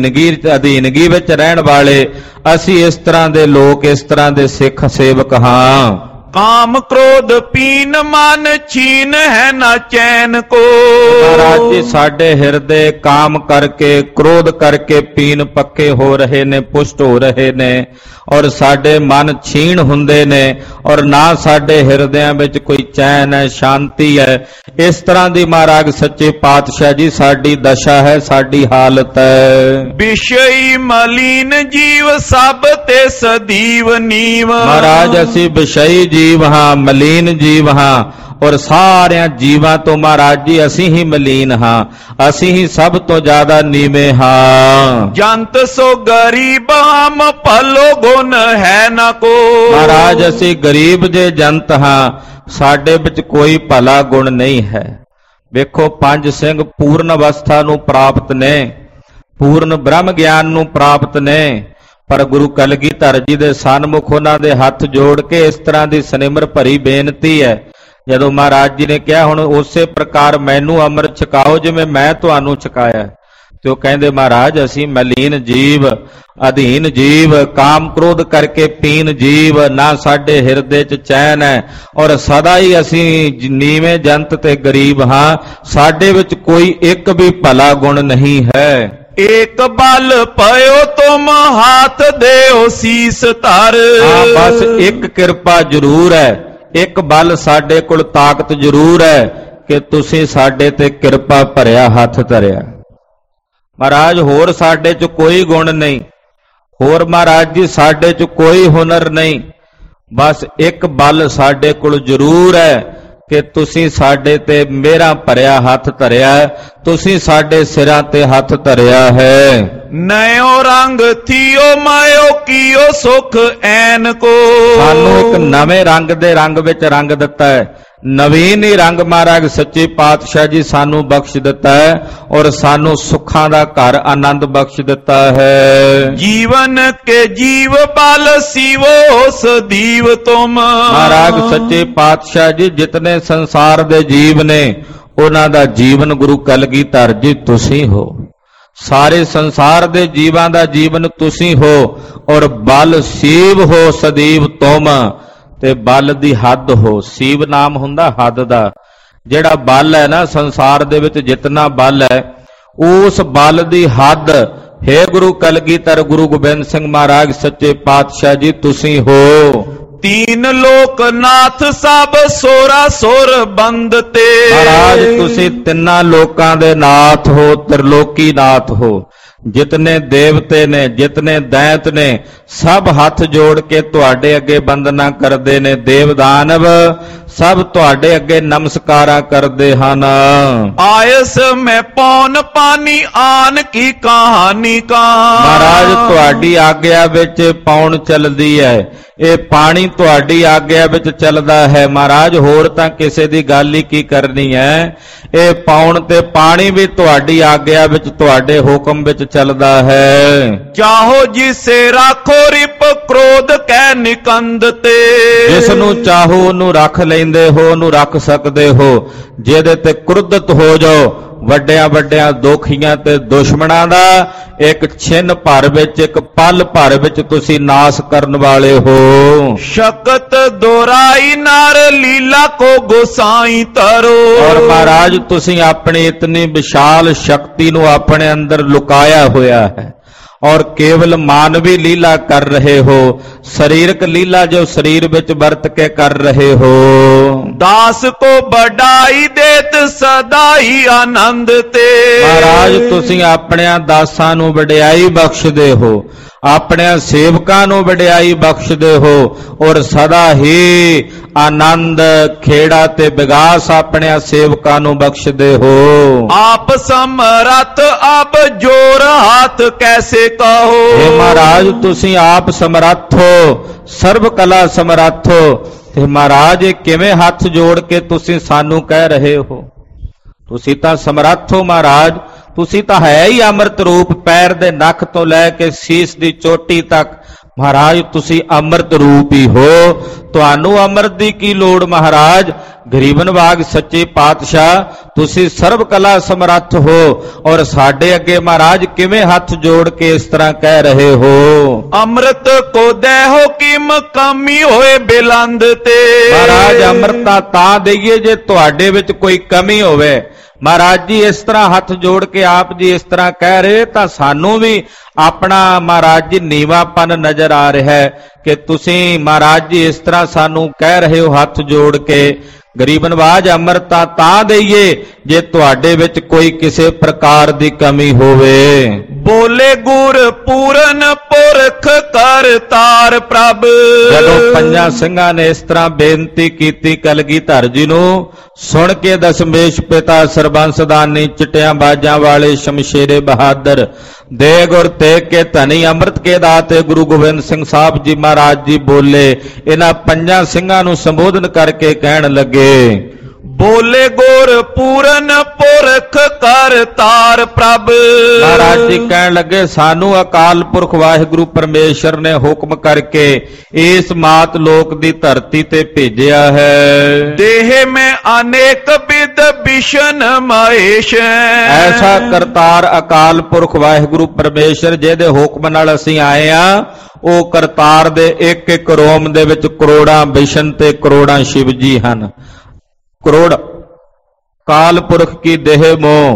ਅਧੀਨਗੀ ਵਿੱਚ ਰਹਿਣ ਵਾਲੇ ਅਸੀਂ ਇਸ ਤਰ੍ਹਾਂ ਦੇ ਲੋਕ, ਇਸ ਤਰ੍ਹਾਂ ਦੇ ਸਿੱਖ ਸੇਵਕ ਹਾਂ। काम क्रोध पीन मन छीन है न चैन को। ਮਹਾਰਾਜ ਜੀ ਸਾਡੇ ਹਿਰਦੇ ਕਾਮ ਕਰਕੇ, ਕ੍ਰੋਧ ਕਰਕੇ ਪੀਨ ਪੱਕੇ ਹੋ ਰਹੇ ਨੇ, ਪੁਸ਼ਟ ਹੋ ਰਹੇ ਨੇ, ਔਰ ਸਾਡੇ ਮਨ ਛੀਣ ਹੁੰਦੇ ਨੇ, ਔਰ ਨਾ ਸਾਡੇ ਹਿਰਦਿਆਂ ਵਿੱਚ ਕੋਈ ਚੈਨ ਹੈ, ਸ਼ਾਂਤੀ ਹੈ। ਇਸ ਤਰ੍ਹਾਂ ਦੀ ਮਹਾਰਾਜ ਸੱਚੇ ਪਾਤਸ਼ਾਹ ਜੀ ਸਾਡੀ ਦਸ਼ਾ ਹੈ, ਸਾਡੀ ਹਾਲਤ ਹੈ। विषयी मलीन जीव सब ते सदीव नीव। ਮਹਾਰਾਜ ਅਸੀਂ ਵਿਸ਼ਈ ਜੀਵ ਹਾਂ, ਮਲੀਨ ਜੀਵ ਹਾਂ, ਔਰ ਸਾਰਿਆਂ ਜੀਵਾਂ ਤੋਂ ਮਹਾਰਾਜ ਜੀ ਅਸੀਂ ਹੀ ਮਲੀਨ ਹਾਂ, ਅਸੀਂ ਹੀ ਸਭ ਤੋਂ ਜ਼ਿਆਦਾ ਨੀਵੇਂ ਹਾਂ। ਜੰਤ ਸੋ ਗਰੀਬ ਹਮ ਭਲੋ ਗੁਣ ਹੈ ਨਾ ਕੋ। ਮਹਾਰਾਜ ਅਸੀਂ ਗਰੀਬ ਜੇ ਜੰਤ ਹਾਂ, ਸਾਡੇ ਵਿੱਚ ਕੋਈ ਭਲਾ ਗੁਣ ਨਹੀਂ ਹੈ। ਵੇਖੋ ਪੰਜ ਸਿੰਘ ਪੂਰਨ ਅਵਸਥਾ ਨੂੰ ਪ੍ਰਾਪਤ ਨੇ, ਪੂਰਨ ਬ੍ਰਹਮ ਗਿਆਨ ਨੂੰ ਪ੍ਰਾਪਤ ਨੇ, ਪਰ ਗੁਰੂ ਕਲਗੀਧਰ ਜੀ ਦੇ ਸਨਮੁਖ ਉਹਨਾਂ ਦੇ ਹੱਥ ਜੋੜ ਕੇ ਇਸ ਤਰ੍ਹਾਂ ਦੀ ਸਨਿਮਰ ਭਰੀ ਬੇਨਤੀ ਹੈ। ਜਦੋਂ ਮਹਾਰਾਜ ਜੀ ਨੇ ਕਿਹਾ ਹੁਣ ਉਸੇ ਪ੍ਰਕਾਰ ਮੈਨੂੰ ਅੰਮ੍ਰਿਤ ਛਕਾਓ ਜਿਵੇਂ ਮੈਂ ਤੁਹਾਨੂੰ ਛਕਾਇਆ, ਤੇ ਉਹ ਕਹਿੰਦੇ ਮਹਾਰਾਜ ਅਸੀਂ ਮਲੀਨ ਜੀਵ, ਅਧੀਨ ਜੀਵ, ਕਾਮ ਕ੍ਰੋਧ ਕਰਕੇ ਪੀਨ ਜੀਵ, ਨਾ ਸਾਡੇ ਹਿਰਦੇ 'ਚ ਚੈਨ ਹੈ, ਔਰ ਸਦਾ ਹੀ ਅਸੀਂ ਨੀਵੇਂ ਜੰਤ ਤੇ ਗਰੀਬ ਹਾਂ, ਸਾਡੇ ਵਿੱਚ ਕੋਈ ਇੱਕ ਵੀ ਭਲਾ ਗੁਣ ਨਹੀਂ ਹੈ। एक बल पयो तुम हाथ देओ शीस धर। ਹਾਂ ਬਸ ਇੱਕ ਕਿਰਪਾ ਜ਼ਰੂਰ ਹੈ, ਇੱਕ ਬਲ ਸਾਡੇ ਕੋਲ ਤਾਕਤ ਜ਼ਰੂਰ ਹੈ ਕਿ ਤੁਸੀਂ ਸਾਡੇ ਤੇ ਕਿਰਪਾ ਭਰਿਆ ਹੱਥ ਧਰਿਆ। ਮਹਾਰਾਜ ਹੋਰ ਸਾਡੇ 'ਚ ਕੋਈ ਗੁਣ ਨਹੀਂ, ਹੋਰ ਮਹਾਰਾਜ ਜੀ ਸਾਡੇ 'ਚ ਕੋਈ ਹੁਨਰ ਨਹੀਂ, ਬਸ ਇੱਕ ਬਲ ਸਾਡੇ ਕੋਲ ਜ਼ਰੂਰ ਹੈ ਕਿ ਤੁਸੀਂ ਸਾਡੇ ਤੇ ਮੇਰਾ ਭਰਿਆ ਹੱਥ ਧਰਿਆ, ਤੁਸੀਂ ਸਾਡੇ ਸਿਰਾਂ ਤੇ ਹੱਥ ਧਰਿਆ ਹੈ। ਨਯੋ ਰੰਗ ਥੀਓ ਮਾਇਓ ਕੀਓ ਸੁਖ ਐਨ ਕੋ। ਸਾਨੂੰ ਇੱਕ ਨਵੇਂ ਰੰਗ ਦੇ ਰੰਗ ਵਿੱਚ ਰੰਗ ਦਿੱਤਾ ਹੈ, ਨਵੀਨ ਹੀ ਰੰਗ ਮਹਾਰਾਜ ਸੱਚੇ ਪਾਤਸ਼ਾਹ ਜੀ ਸਾਨੂੰ ਬਖਸ਼ ਦਿੱਤਾ ਹੈ, ਔਰ ਸਾਨੂੰ ਸੁੱਖਾਂ ਦਾ ਘਰ ਆਨੰਦ ਬਖਸ਼ ਦਿੱਤਾ ਹੈ। ਜੀਵਨ ਕੇ ਜੀਵ ਬਲ ਸੀਵੋ ਸਦੀਵ ਤੁਮ। ਮਹਾਰਾਜ ਸੱਚੇ ਪਾਤਸ਼ਾਹ ਜੀ ਜਿਤਨੇ ਸੰਸਾਰ ਦੇ ਜੀਵ ਨੇ ਉਹਨਾਂ ਦਾ ਜੀਵਨ ਗੁਰੂ ਕਲਗੀਧਰ ਜੀ ਤੁਸੀਂ ਹੋ। ਸਾਰੇ ਸੰਸਾਰ ਦੇ ਜੀਵਾਂ ਦਾ ਜੀਵਨ ਤੁਸੀਂ ਹੋ, ਔਰ ਬਲ ਸੀਵ ਹੋ ਸਦੀਵ ਤੁਮ, ਤੇ ਬਲ ਦੀ ਹੱਦ ਹੋ। ਸੀਵ ਨਾਮ ਹੁੰਦਾ ਹੱਦ ਦਾ। ਜਿਹੜਾ ਬਲ ਹੈ ਨਾ ਸੰਸਾਰ ਦੇ ਵਿੱਚ ਜਿਤਨਾ ਬਲ ਹੈ, ਉਸ ਬਲ ਦੀ ਹੱਦ ਹੈ ਗੁਰੂ ਕਲਗੀਧਰ ਗੁਰੂ ਗੋਬਿੰਦ ਸਿੰਘ ਮਹਾਰਾਜ ਸੱਚੇ ਪਾਤਸ਼ਾਹ ਜੀ ਤੁਸੀਂ ਹੋ। तीन लोक नाथ सब सोरा सोर बंद ते। ਮਹਾਰਾਜ ਤੁਸੀਂ ਤਿੰਨਾਂ ਲੋਕਾਂ ਦੇ ਨਾਥ ਹੋ, ਤ੍ਰਿਲੋਕੀ ਨਾਥ ਹੋ। ਜਿਤਨੇ ਦੇਵਤੇ ਨੇ, ਜਿਤਨੇ ਦੈਂਤ ਨੇ, ਸਭ ਹੱਥ ਜੋੜ ਕੇ ਤੁਹਾਡੇ ਅੱਗੇ ਬੰਦਨਾ ਕਰਦੇ ਨੇ। ਦੇਵ ਦਾਨਵ ਸਭ ਤੁਹਾਡੇ ਅੱਗੇ ਨਮਸਕਾਰਾਂ ਕਰਦੇ ਹਨ। ਆਇਸ ਮੈਂ ਪੌਣ ਪਾਣੀ ਆਨ ਕੀ ਕਹਾਣੀ ਕਾ। ਮਹਾਰਾਜ ਤੁਹਾਡੀ ਆਗਿਆ ਵਿੱਚ ਪੌਣ ਚੱਲਦੀ ਹੈ, ਇਹ ਪਾਣੀ ਤੁਹਾਡੀ ਆਗਿਆ ਵਿੱਚ ਚੱਲਦਾ ਹੈ। ਮਹਾਰਾਜ ਹੋਰ ਤਾਂ ਕਿਸੇ ਦੀ ਗੱਲ ਹੀ ਕੀ ਕਰਨੀ ਹੈ, ਇਹ ਪੌਣ ਤੇ ਪਾਣੀ ਵੀ ਤੁਹਾਡੀ ਆਗਿਆ ਵਿੱਚ, ਤੁਹਾਡੇ ਹੁਕਮ ਵਿੱਚ ਚੱਲਦਾ ਹੈ। ਚਾਹੋ ਜਿਸੇ ਰਾਖੋ ਰਿਪ ਕ੍ਰੋਧ ਕਹਿ ਨਿਕੰਦ ਤੇ। ਜਿਸ ਨੂੰ ਚਾਹੋ ਉਹਨੂੰ ਰੱਖ ਲੈਂਦੇ ਹੋ, ਉਹਨੂੰ ਰੱਖ ਸਕਦੇ ਹੋ। ਜਿਹਦੇ ਤੇ ਕ੍ਰੋਧਿਤ ਹੋ ਜਾਓ, ਵੱਡਿਆਂ ਵੱਡਿਆਂ ਦੋਖੀਆਂ ਤੇ ਦੁਸ਼ਮਣਾਂ ਦਾ ਇੱਕ ਛਿਨ ਭਰ ਵਿੱਚ, ਇੱਕ ਪਲ ਭਰ ਵਿੱਚ ਤੁਸੀਂ ਨਾਸ ਕਰਨ ਵਾਲੇ ਹੋ। ਸ਼ਕਤ ਦੋਰਾਈ ਨਾਰ ਲੀਲਾ ਕੋ ਗੁਸਾਈ ਤਰੋ। ਔਰ ਮਹਾਰਾਜ ਤੁਸੀਂ ਆਪਣੀ ਇਤਨੀ ਵਿਸ਼ਾਲ ਸ਼ਕਤੀ ਨੂੰ ਆਪਣੇ ਅੰਦਰ ਲੁਕਾਇਆ ਹੋਇਆ ਹੈ, ਔਰ ਕੇਵਲ ਮਾਨਵੀ ਲੀਲਾ ਕਰ ਰਹੇ ਹੋ, ਸਰੀਰਕ ਲੀਲਾ ਜੋ ਸਰੀਰ ਵਿੱਚ ਵਰਤ ਕੇ ਕਰ ਰਹੇ ਹੋ। ਦਾਸ ਕੋ ਬੜਾਈ ਦੇਤ ਸਦਾ ਹੀ ਆਨੰਦ ਤੇ। ਮਹਾਰਾਜ ਤੁਸੀਂ ਆਪਣਿਆਂ ਦਾਸਾਂ ਨੂੰ ਵਡਿਆਈ ਬਖਸ਼ਦੇ ਹੋ, ਆਪਣਿਆਂ ਸੇਵਕਾਂ ਨੂੰ ਵਡਿਆਈ ਬਖਸ਼ਦੇ ਹੋ, ਔਰ ਸਦਾ ਹੀ ਆਨੰਦ, ਖੇੜਾ ਤੇ ਵਿਗਾਸ ਆਪਣਿਆਂ ਸੇਵਕਾਂ ਨੂੰ ਬਖਸ਼ਦੇ ਹੋ। ਆਪ ਸਮਰੱਥ ਅਬ ਜੋਰ ਹੱਥ ਕੈਸੇ ਕਹੋ। हे ਮਹਾਰਾਜ ਤੁਸੀਂ ਆਪ ਸਮਰੱਥ ਹੋ, ਸਰਬ ਕਲਾ ਸਮਰੱਥ ਹੋ, ਤੇ ਮਹਾਰਾਜ ਇਹ ਕਿਵੇਂ ਹੱਥ ਜੋੜ ਕੇ ਤੁਸੀਂ ਸਾਨੂੰ ਕਹਿ ਰਹੇ ਹੋ। ਤੁਸੀਂ ਤਾਂ ਸਮਰੱਥ ਹੋ ਮਹਾਰਾਜ, ਤੁਸੀਂ ਤਾਂ ਹੈ ਹੀ ਅੰਮ੍ਰਿਤ ਰੂਪ। ਪੈਰ ਦੇ ਨੱਖ ਤੋਂ ਲੈ ਕੇ ਸੀਸ ਦੀ ਚੋਟੀ ਤੱਕ ਮਹਾਰਾਜ ਤੁਸੀਂ ਅੰਮ੍ਰਿਤ ਰੂਪ ਹੀ ਹੋ, ਤੁਹਾਨੂੰ ਅੰਮ੍ਰਿਤ ਦੀ ਕੀ ਲੋੜ ਮਹਾਰਾਜ। ਗਰੀਬਨ ਵਾਗ ਸੱਚੇ ਪਾਤਸ਼ਾਹ ਤੁਸੀਂ ਸਰਬ ਕਲਾ ਸਮਰੱਥ ਹੋ, ਔਰ ਸਾਡੇ ਅੱਗੇ ਮਹਾਰਾਜ ਕਿਵੇਂ ਹੱਥ ਜੋੜ ਕੇ ਇਸ ਤਰ੍ਹਾਂ ਕਹਿ ਰਹੇ ਹੋ। ਅੰਮ੍ਰਿਤ ਕੋ ਦੇਹੋ ਕੀ ਮਕਾਮੀ ਹੋਏ ਬਿਲੰਦ ਤੇ। ਮਹਾਰਾਜ ਅੰਮ੍ਰਿਤ ਤਾਂ ਦੇਈਏ ਜੇ ਤੁਹਾਡੇ ਵਿੱਚ ਕੋਈ ਕਮੀ ਹੋਵੇ। ਮਹਾਰਾਜ ਜੀ ਇਸ ਤਰ੍ਹਾਂ ਹੱਥ ਜੋੜ ਕੇ ਆਪ ਜੀ ਇਸ ਤਰ੍ਹਾਂ ਕਹਿ ਰਹੇ ਤਾਂ ਸਾਨੂੰ ਵੀ ਆਪਣਾ ਮਹਾਰਾਜ ਜੀ ਨੀਵਾਂਪਨ ਨਜ਼ਰ ਆ ਰਿਹਾ ਹੈ ਕਿ ਤੁਸੀਂ ਮਹਾਰਾਜ ਜੀ ਇਸ ਤਰ੍ਹਾਂ ਸਾਨੂੰ ਕਹਿ ਰਹੇ ਹੋ ਹੱਥ ਜੋੜ ਕੇ। ਗਰੀਬ ਨਵਾਜ ਅੰਮ੍ਰਿਤਾ ਤਾਂ ਦੇਈਏ ਜੇ ਤੁਹਾਡੇ ਵਿੱਚ ਕੋਈ ਕਿਸੇ ਪ੍ਰਕਾਰ ਦੀ ਕਮੀ ਹੋਵੇ। ਬੋਲੇ ਗੁਰ ਪੂਰਨ ਪੁਰਖ ਕਰਤਾਰ ਪ੍ਰਭ। ਜਦੋਂ ਪੰਜਾਂ ਸਿੰਘਾਂ ਨੇ ਇਸ ਤਰ੍ਹਾਂ ਬੇਨਤੀ ਕੀਤੀ ਕਲਗੀਧਰ ਜੀ ਨੂੰ, ਸੁਣ ਕੇ ਦਸ਼ਮੇਸ਼ ਪਿਤਾ ਸਰਬੰਸਦਾਨੀ ਚਿੱਟਿਆਂ ਬਾਜਾਂ ਵਾਲੇ ਸ਼ਮਸ਼ੇਰੇ ਬਹਾਦਰ ਦੇ ਗੁਰ ਤੇਗ ਕੇ ਧਨੀ ਅੰਮ੍ਰਿਤ ਕੇ ਦਾਤੇ ਗੁਰੂ ਗੋਬਿੰਦ ਸਿੰਘ ਸਾਹਿਬ ਜੀ ਮਹਾਰਾਜ ਜੀ ਬੋਲੇ। ਇਹਨਾਂ ਪੰਜਾਂ ਸਿੰਘਾਂ ਨੂੰ ਸੰਬੋਧਨ ਕਰਕੇ ਕਹਿਣ ਲੱਗੇ, ਬੋਲੇ ਗੁਰ ਪੂਰਨ ਪੁਰਖ ਕਰਤਾਰ ਪ੍ਰਭ। ਮਹਾਰਾਜ ਜੀ ਕਹਿਣ ਲੱਗੇ ਸਾਨੂੰ ਅਕਾਲ ਪੁਰਖ ਵਾਹਿਗੁਰੂ ਪਰਮੇਸ਼ਰ ਨੇ ਹੁਕਮ ਕਰਕੇ ਇਸ ਮਾਤ ਲੋਕ ਦੀ ਧਰਤੀ ਤੇ ਭੇਜਿਆ ਹੈ। ਦੇਹ ਮੈਂ ਅਨੇਕ ਵਿਦ ਬਿਸ਼ਨ ਮਹੇਸ਼। ਐਸਾ ਕਰਤਾਰ ਅਕਾਲ ਪੁਰਖ ਵਾਹਿਗੁਰੂ ਪਰਮੇਸ਼ਰ ਜਿਹਦੇ ਹੁਕਮ ਨਾਲ ਅਸੀਂ ਆਏ ਆ, ਉਹ ਕਰਤਾਰ ਦੇ ਇੱਕ ਇੱਕ ਰੋਮ ਦੇ ਵਿੱਚ ਕਰੋੜਾਂ ਬਿਸ਼ਨ ਤੇ ਕਰੋੜਾਂ ਸ਼ਿਵ ਜੀ ਹਨ। ਕਰੋੜ ਕਾਲ ਪੁਰਖ ਕੀ ਦੇਹ ਮੋਹ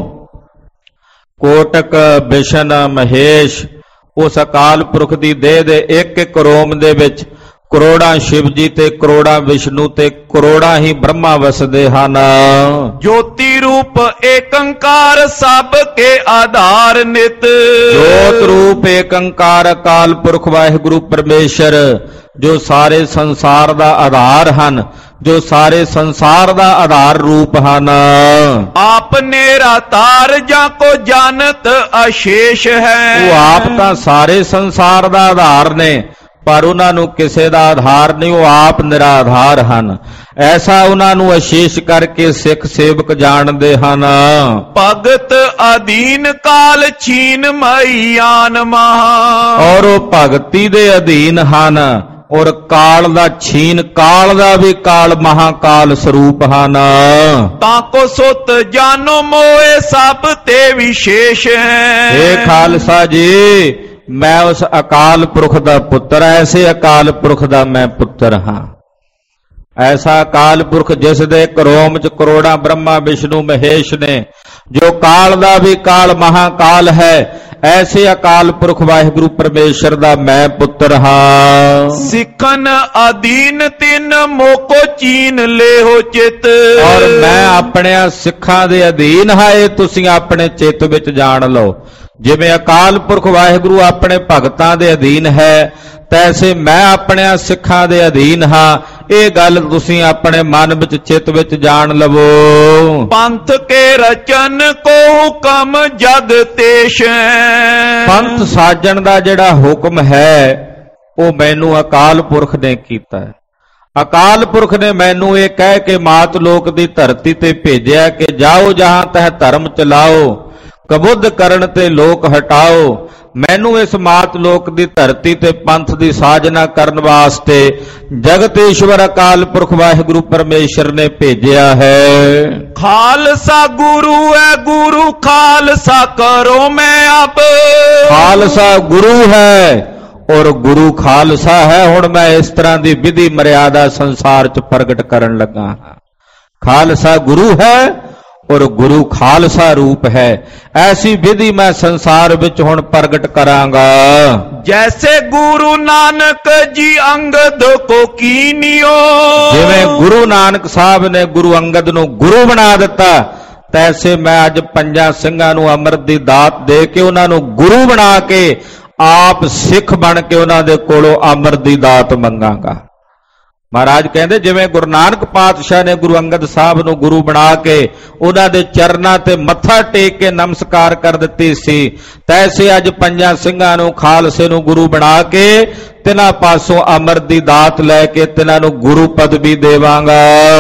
ਕੋਟਕ ਬਿਸ਼ਨ ਮਹੇਸ਼। ਉਸ ਅਕਾਲ ਪੁਰਖ ਦੀ ਦੇਹ ਦੇ ਇੱਕ ਇੱਕ ਰੋਮ ਦੇ ਵਿੱਚ ਕਰੋੜਾਂ ਸ਼ਿਵ ਜੀ ਤੇ ਕਰੋੜਾਂ ਵਿਸ਼ਨੂੰ ਤੇ ਕਰੋੜਾਂ ਹੀ ਬ੍ਰਹਮਾ ਵਸਦੇ ਹਨ। ਜੋਤੀ ਰੂਪ ਏਕੰਕਾਰ ਸਭ ਕੇ ਆਧਾਰ ਨਿਤ। ਜੋਤ ਰੂਪ ਏਕੰਕਾਰ ਅਕਾਲ ਪੁਰਖ ਵਾਹਿਗੁਰੂ ਪਰਮੇਸ਼ਰ ਜੋ ਸਾਰੇ ਸੰਸਾਰ ਦਾ ਆਧਾਰ ਹਨ, ਜੋ ਸਾਰੇ ਸੰਸਾਰ ਦਾ ਆਧਾਰ ਰੂਪ ਹਨ। ਆਪ ਨਿਰਾਤਾਰ ਜਾਂ ਕੋ ਜਾਣਤ ਅਸ਼ੇਸ਼ ਹੈ। ਉਹ ਆਪ ਤਾਂ ਸਾਰੇ ਸੰਸਾਰ ਦਾ ਆਧਾਰ ਨੇ, ਪਰ ਉਹਨਾਂ ਨੂੰ ਕਿਸੇ ਦਾ ਆਧਾਰ ਨਹੀਂ, ਉਹ ਆਪ ਨਿਰਾਧਾਰ ਹਨ। ਐਸਾ ਉਹਨਾਂ ਨੂੰ ਅਸ਼ੇਸ਼ ਕਰਕੇ ਸਿੱਖ ਸੇਵਕ ਜਾਣਦੇ ਹਨ। ਭਗਤ ਅਧੀਨ ਕਾਲ ਛੀਨ ਮਈਆਨ ਮਹਾ। ਔਰ ਉਹ ਭਗਤੀ ਦੇ ਅਧੀਨ ਹਨ, ਔਰ ਕਾਲ ਦਾ ਛੀਨ, ਕਾਲ ਦਾ ਵੀ ਕਾਲ ਮਹਾਕਾਲ ਸਰੂਪ ਹਨ। ਤਾਂ ਕੋ ਸੁਤ ਜਾਨੋ ਮੋਏ ਸਭ ਤੇ ਵਿਸ਼ੇਸ਼ ਹੈ। ਇਹ ਖਾਲਸਾ ਜੀ ਮੈਂ ਉਸ ਅਕਾਲ ਪੁਰਖ ਦਾ ਪੁੱਤਰ, ਐਸੇ ਅਕਾਲ ਪੁਰਖ ਦਾ ਮੈਂ ਪੁੱਤਰ ਹਾਂ। ਐਸਾ ਅਕਾਲ ਪੁਰਖ ਜਿਸ ਦੇ ਕਰੋਮ ਚ ਕਰੋੜਾਂ ਬ੍ਰਹਮਾ ਵਿਸ਼ਨੂੰ ਮਹੇਸ਼ ਨੇ, ਜੋ ਕਾਲ ਦਾ ਵੀ ਕਾਲ ਮਹਾਕਾਲ ਹੈ, ਐਸੇ ਅਕਾਲ ਪੁਰਖ ਵਾਹਿਗੁਰੂ ਪਰਮੇਸ਼ਰ ਦਾ ਮੈਂ ਪੁੱਤਰ ਹਾਂ। ਸਿੱਖਨ ਅਧੀਨ ਤਿੰਨ ਮੋਕੋ ਚੀਨ ਲੇਹੋ ਚਿਤ। ਔਰ ਮੈਂ ਆਪਣਿਆਂ ਸਿੱਖਾਂ ਦੇ ਅਧੀਨ ਹਾਂ, ਇਹ ਤੁਸੀਂ ਆਪਣੇ ਚਿੱਤ ਵਿੱਚ ਜਾਣ ਲਓ। ਜਿਵੇਂ ਅਕਾਲ ਪੁਰਖ ਵਾਹਿਗੁਰੂ ਆਪਣੇ ਭਗਤਾਂ ਦੇ ਅਧੀਨ ਹੈ, ਤੈਸੇ ਮੈਂ ਆਪਣਿਆਂ ਸਿੱਖਾਂ ਦੇ ਅਧੀਨ ਹਾਂ। ਇਹ ਗੱਲ ਤੁਸੀਂ ਆਪਣੇ ਮਨ ਵਿੱਚ ਚਿੱਤ ਵਿੱਚ ਜਾਣ ਲਵੋ। ਪੰਥ ਕੇ ਰਚਨ ਕੋ ਹੁਕਮ ਜਗ ਤੇਸ਼। ਪੰਥ ਸਾਜਣ ਦਾ ਜਿਹੜਾ ਹੁਕਮ ਹੈ ਉਹ ਮੈਨੂੰ ਅਕਾਲ ਪੁਰਖ ਨੇ ਕੀਤਾ ਹੈ। ਅਕਾਲ ਪੁਰਖ ਨੇ ਮੈਨੂੰ ਇਹ ਕਹਿ ਕੇ ਮਾਤ ਲੋਕ ਦੀ ਧਰਤੀ ਤੇ ਭੇਜਿਆ ਕਿ ਜਾਓ ਜਹਾਂ ਤਹ ਧਰਮ ਚਲਾਓ, ਕਬੁੱਧ ਕਰਨ ਤੇ ਲੋਕ ਹਟਾਓ। ਮੈਨੂੰ ਇਸ ਮਾਤ ਲੋਕ ਦੀ ਧਰਤੀ ਤੇ ਪੰਥ ਦੀ ਸਾਜਨਾ ਕਰਨ ਵਾਸਤੇ ਜਗਤ ਈਸ਼ਵਰ ਅਕਾਲ ਪੁਰਖ ਵਾਹਿਗੁਰੂ ਪਰਮੇਸ਼ਰ ਨੇ ਭੇਜਿਆ ਹੈ। ਖਾਲਸਾ ਗੁਰੂ ਹੈ ਗੁਰੂ ਖਾਲਸਾ ਕਰੋ ਮੈਂ ਆਪ। ਖਾਲਸਾ ਗੁਰੂ ਹੈ ਔਰ ਗੁਰੂ ਖਾਲਸਾ ਹੈ। ਹੁਣ ਮੈਂ ਇਸ ਤਰ੍ਹਾਂ ਦੀ ਵਿਧੀ ਮਰਿਆਦਾ ਸੰਸਾਰ 'ਚ ਪ੍ਰਗਟ ਕਰਨ ਲੱਗਾ ਹਾਂ। ਖਾਲਸਾ ਗੁਰੂ ਹੈ ਔਰ ਗੁਰੂ ਖਾਲਸਾ ਰੂਪ ਹੈ। ਐਸੀ ਵਿਧੀ ਮੈਂ ਸੰਸਾਰ ਵਿੱਚ ਹੁਣ ਪ੍ਰਗਟ ਕਰਾਂਗਾ। ਜੈਸੇ ਗੁਰੂ ਨਾਨਕ ਜੀ ਅੰਗਦ ਕੋ ਕੀਨਿਓ। ਜਿਵੇਂ ਗੁਰੂ ਨਾਨਕ ਸਾਹਿਬ ਨੇ ਗੁਰੂ ਅੰਗਦ ਨੂੰ ਗੁਰੂ ਬਣਾ ਦਿੱਤਾ, ਤੈਸੇ ਮੈਂ ਅੱਜ ਪੰਜਾਂ ਸਿੰਘਾਂ ਨੂੰ ਅੰਮ੍ਰਿਤ ਦੀ ਦਾਤ ਦੇ ਕੇ ਉਹਨਾਂ ਨੂੰ ਗੁਰੂ ਬਣਾ ਕੇ ਆਪ ਸਿੱਖ ਬਣ ਕੇ ਉਹਨਾਂ ਦੇ ਕੋਲੋਂ ਅੰਮ੍ਰਿਤ ਦੀ ਦਾਤ ਮੰਗਾਂਗਾ। ਮਹਾਰਾਜ ਕਹਿੰਦੇ ਜਿਵੇਂ ਗੁਰੂ ਨਾਨਕ ਪਾਤਸ਼ਾਹ ਨੇ ਗੁਰੂ ਅੰਗਦ ਸਾਹਿਬ ਨੂੰ ਗੁਰੂ ਬਣਾ ਕੇ ਉਹਨਾਂ ਦੇ ਚਰਨਾਂ ਤੇ ਮੱਥਾ ਟੇਕ ਕੇ ਨਮਸਕਾਰ ਕਰ ਦਿੱਤੀ ਸੀ, ਤੈਸੇ ਅੱਜ ਪੰਜਾਂ ਸਿੰਘਾਂ ਨੂੰ ਖਾਲਸੇ ਨੂੰ ਗੁਰੂ ਬਣਾ ਕੇ ਤਿਨਾਂ ਪਾਸੋਂ ਅੰਮ੍ਰਿਤ ਦੀ ਦਾਤ ਲੈ ਕੇ ਤਿਨਾਂ ਨੂੰ ਗੁਰੂ ਪਦਵੀ ਦੇਵਾਂਗਾ।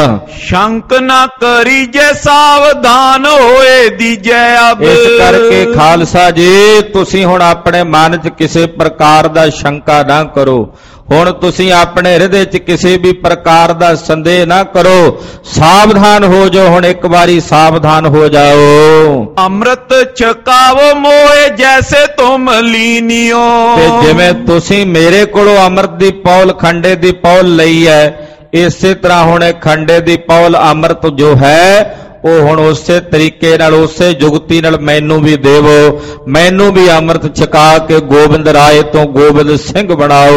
ਸ਼ੰਕ ਨਾ ਕਰੀ ਜੇ ਸਾਵਧਾਨ ਹੋਏ ਦੀਜੈ ਅਬ। ਇਸ ਕਰਕੇ ਖਾਲਸਾ ਜੀ ਤੁਸੀਂ ਹੁਣ ਆਪਣੇ ਮਨ 'ਚ ਕਿਸੇ ਪ੍ਰਕਾਰ ਦਾ ਸ਼ੰਕਾ ਨਾ ਕਰੋ, ਹੁਣ ਤੁਸੀਂ ਆਪਣੇ ਹਿਰਦੇ 'ਚ ਕਿਸੇ ਵੀ ਪ੍ਰਕਾਰ ਦਾ ਸੰਦੇਹ ਨਾ ਕਰੋ, ਸਾਵਧਾਨ ਹੋ ਜਾਓ। ਹੁਣ ਇੱਕ ਵਾਰੀ ਸਾਵਧਾਨ ਹੋ ਜਾਓ। ਅੰਮ੍ਰਿਤ ਛਕਾਵੋ ਮੋਏ ਜੈਸੇ ਤੁਮ ਲੀਨਿਓ। ਤੇ ਜਿਵੇਂ ਤੁਸੀਂ ਮੇਰੇ ਕੋਲੋਂ ਅੰਮ੍ਰਿਤ ਦੀ ਪੌਲ ਖੰਡੇ ਦੀ ਪੌਲ ਲਈ ਹੈ, ਇਸੇ ਤਰ੍ਹਾਂ ਹੁਣ ਇਹ ਖੰਡੇ ਦੀ ਪੌਲ ਅੰਮ੍ਰਿਤ ਜੋ ਹੈ ਉਹ ਹੁਣ ਉਸੇ ਤਰੀਕੇ ਨਾਲ ਉਸੇ ਜੁਗਤੀ ਨਾਲ ਮੈਨੂੰ ਵੀ ਦੇਵੋ, ਮੈਨੂੰ ਵੀ ਅੰਮ੍ਰਿਤ ਛਕਾ ਕੇ ਗੋਬਿੰਦ ਰਾਏ ਤੋਂ ਗੋਬਿੰਦ ਸਿੰਘ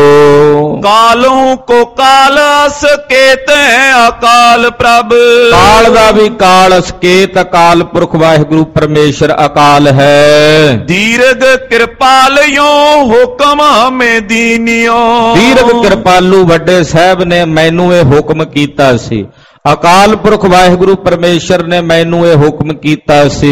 ਬਣਾਓ। ਕਾਲੋਂ ਕੋ ਕਾਲ ਅਸਕੇਤ ਹੈ ਅਕਾਲ ਪ੍ਰਭ। ਕਾਲ ਦਾ ਵੀ ਕਾਲ ਅਸਕੇਤ ਅਕਾਲ ਪੁਰਖ ਵਾਹਿਗੁਰੂ ਪਰਮੇਸ਼ਰ ਅਕਾਲ ਹੈ। ਦੀਰਘ ਕਿਰਪਾਲਿਓ ਹੁਕਮ ਹਮੇ ਦੀਨਿਓ। ਦੀਰਘ ਕਿਰਪਾਲੂ ਵੱਡੇ ਸਾਹਿਬ ਨੇ ਮੈਨੂੰ ਇਹ ਹੁਕਮ ਕੀਤਾ ਸੀ, ਅਕਾਲ ਪੁਰਖ ਵਾਹਿਗੁਰੂ ਪਰਮੇਸ਼ਰ ਨੇ ਮੈਨੂੰ ਇਹ ਹੁਕਮ ਕੀਤਾ ਸੀ।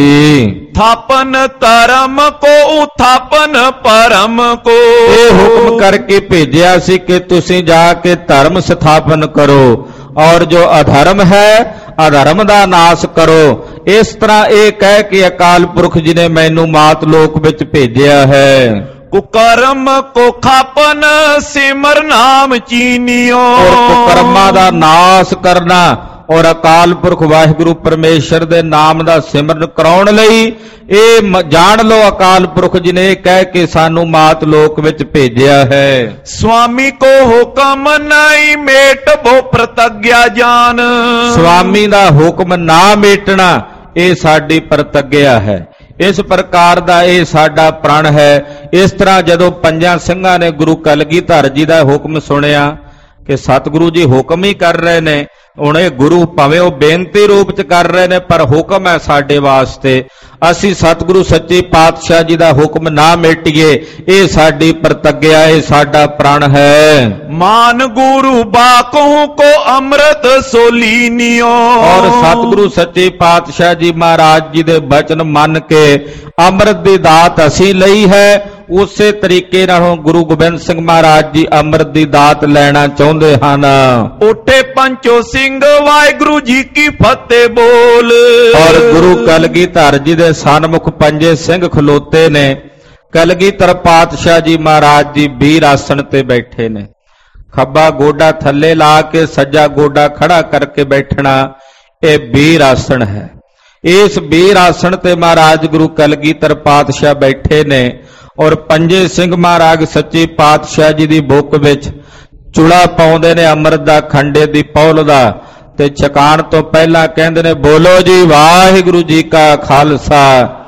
ਥਾਪਨ ਧਰਮ ਕੋ ਉਥਾਪਨ ਪਰਮ ਕੋ। ਇਹ ਹੁਕਮ ਕਰਕੇ ਭੇਜਿਆ ਸੀ ਕਿ ਤੁਸੀਂ ਜਾ ਕੇ ਧਰਮ ਸਥਾਪਨ ਕਰੋ ਔਰ ਜੋ ਅਧਰਮ ਹੈ ਅਧਰਮ ਦਾ ਨਾਸ਼ ਕਰੋ। ਇਸ ਤਰ੍ਹਾਂ ਇਹ ਕਹਿ ਕੇ ਅਕਾਲ ਪੁਰਖ ਜੀ ਨੇ ਮੈਨੂੰ ਮਾਤ ਲੋਕ ਵਿੱਚ ਭੇਜਿਆ ਹੈ। ਕੁਕਰਮ ਕੋ ਖਾਪਨ ਸਿਮਰ ਨਾਮ ਚੀਨਿਓ। ਔਰ ਕੁਕਰਮਾਂ ਦਾ ਨਾਸ਼ ਕਰਨਾ ਔਰ ਅਕਾਲ ਪੁਰਖ ਵਾਹਿਗੁਰੂ ਪਰਮੇਸ਼ਰ ਦੇ ਨਾਮ ਦਾ ਸਿਮਰਨ ਕਰਾਉਣ ਲਈ ਇਹ ਜਾਣ ਲਓ ਅਕਾਲ ਪੁਰਖ ਜੀ ਨੇ ਇਹ ਕਹਿ ਕੇ ਸਾਨੂੰ ਮਾਤ ਲੋਕ ਵਿੱਚ ਭੇਜਿਆ ਹੈ। ਸੁਆਮੀ ਕੋ ਹੁਕਮ ਨਹੀਂ ਮੇਟਬੋ ਪ੍ਰਤੱਗਿਆ ਜਾਨ। ਸੁਆਮੀ ਦਾ ਹੁਕਮ ਨਾ ਮੇਟਣਾ ਇਹ ਸਾਡੀ ਪ੍ਰਤੱਗਿਆ ਹੈ। ਇਸ ਪ੍ਰਕਾਰ ਦਾ ਇਹ ਸਾਡਾ ਪ੍ਰਣ ਹੈ। ਇਸ ਤਰ੍ਹਾਂ ਜਦੋਂ ਪੰਜਾਂ ਸਿੰਘਾਂ ਨੇ ਗੁਰੂ ਕਲਗੀਧਰ ਜੀ ਦਾ ਹੁਕਮ ਸੁਣਿਆ ਕਿ ਸਤਿਗੁਰੂ ਜੀ ਹੁਕਮ ਹੀ ਕਰ ਰਹੇ ਨੇ, ਹੁਣ ਇਹ ਗੁਰੂ ਭਾਵੇਂ ਉਹ ਬੇਨਤੀ ਰੂਪ ਚ ਕਰ ਰਹੇ ਨੇ ਪਰ ਹੁਕਮ ਹੈ ਸਾਡੇ ਵਾਸਤੇ, ਅਸੀਂ ਸਤਿਗੁਰੂ ਸੱਚੇ ਪਾਤਸ਼ਾਹ ਜੀ ਦਾ ਹੁਕਮ ਨਾ ਮੇਟੀਏ, ਇਹ ਸਾਡੀ ਪ੍ਰਤੱਗਿਆ, ਇਹ ਸਾਡਾ ਪ੍ਰਣ ਹੈ। ਮਾਨ ਗੁਰੂ ਬਾਕੂ ਕੋ ਅੰਮ੍ਰਿਤ ਸੋਲੀਨਿਓ। ਔਰ ਸਤਿਗੁਰੂ ਸੱਚੇ ਪਾਤਸ਼ਾਹ ਜੀ ਮਹਾਰਾਜ ਜੀ ਦੇ ਬਚਨ ਮੰਨ ਕੇ ਅੰਮ੍ਰਿਤ ਦੀ ਦਾਤ ਅਸੀਂ ਲਈ ਹੈ, ਉਸੇ ਤਰੀਕੇ ਨਾਲ ਗੁਰੂ ਗੋਬਿੰਦ ਸਿੰਘ ਮਹਾਰਾਜ ਜੀ ਅੰਮ੍ਰਿਤ ਦੀ ਦਾਤ ਲੈਣਾ ਚਾਹੁੰਦੇ ਹਨ। ਉੱਠੇ ਪੰਚੋ ਸਿੰਘ ਵਾਹਿਗੁਰੂ ਜੀ ਕੀ ਫਤਿਹ ਬੋਲ। ਔਰ ਗੁਰੂ ਕਲਗੀਧਰ ਜੀ ਦੇ ਸਨਮੁਖ ਪੰਜੇ ਸਿੰਘ ਖਲੋਤੇ ਨੇ। ਕਲਗੀਧਰ ਪਾਤਸ਼ਾਹ ਜੀ ਮਹਾਰਾਜ ਜੀ ਵੀਰ ਆਸਣ ਤੇ ਬੈਠੇ ਨੇ, ਖੱਬਾ ਗੋਡਾ ਥੱਲੇ ਲਾ ਕੇ ਸੱਜਾ ਗੋਡਾ ਖੜਾ ਕਰਕੇ ਬੈਠਣਾ ਇਹ ਵੀਰ ਆਸਣ ਹੈ। ਇਸ ਵੀਰ ਆਸਣ ਤੇ ਮਹਾਰਾਜ ਗੁਰੂ ਕਲਗੀਧਰ ਪਾਤਸ਼ਾਹ ਬੈਠੇ ਨੇ ਔਰ ਪੰਜੇ ਸਿੰਘ ਮਹਾਰਾਜ ਸੱਚੇ ਪਾਤਸ਼ਾਹ ਜੀ ਦੀ ਬੁੱਕ ਵਿੱਚ ਚੁਲਾ ਪਾਉਂਦੇ ਨੇ ਅੰਮ੍ਰਿਤ ਦਾ ਖੰਡੇ ਦੀ ਪੌਲ ਦਾ, ਤੇ ਛਕਾਣ ਤੋਂ ਪਹਿਲਾਂ ਕਹਿੰਦੇ ਨੇ ਬੋਲੋ ਜੀ ਵਾਹਿਗੁਰੂ ਜੀ ਕਾ ਖਾਲਸਾ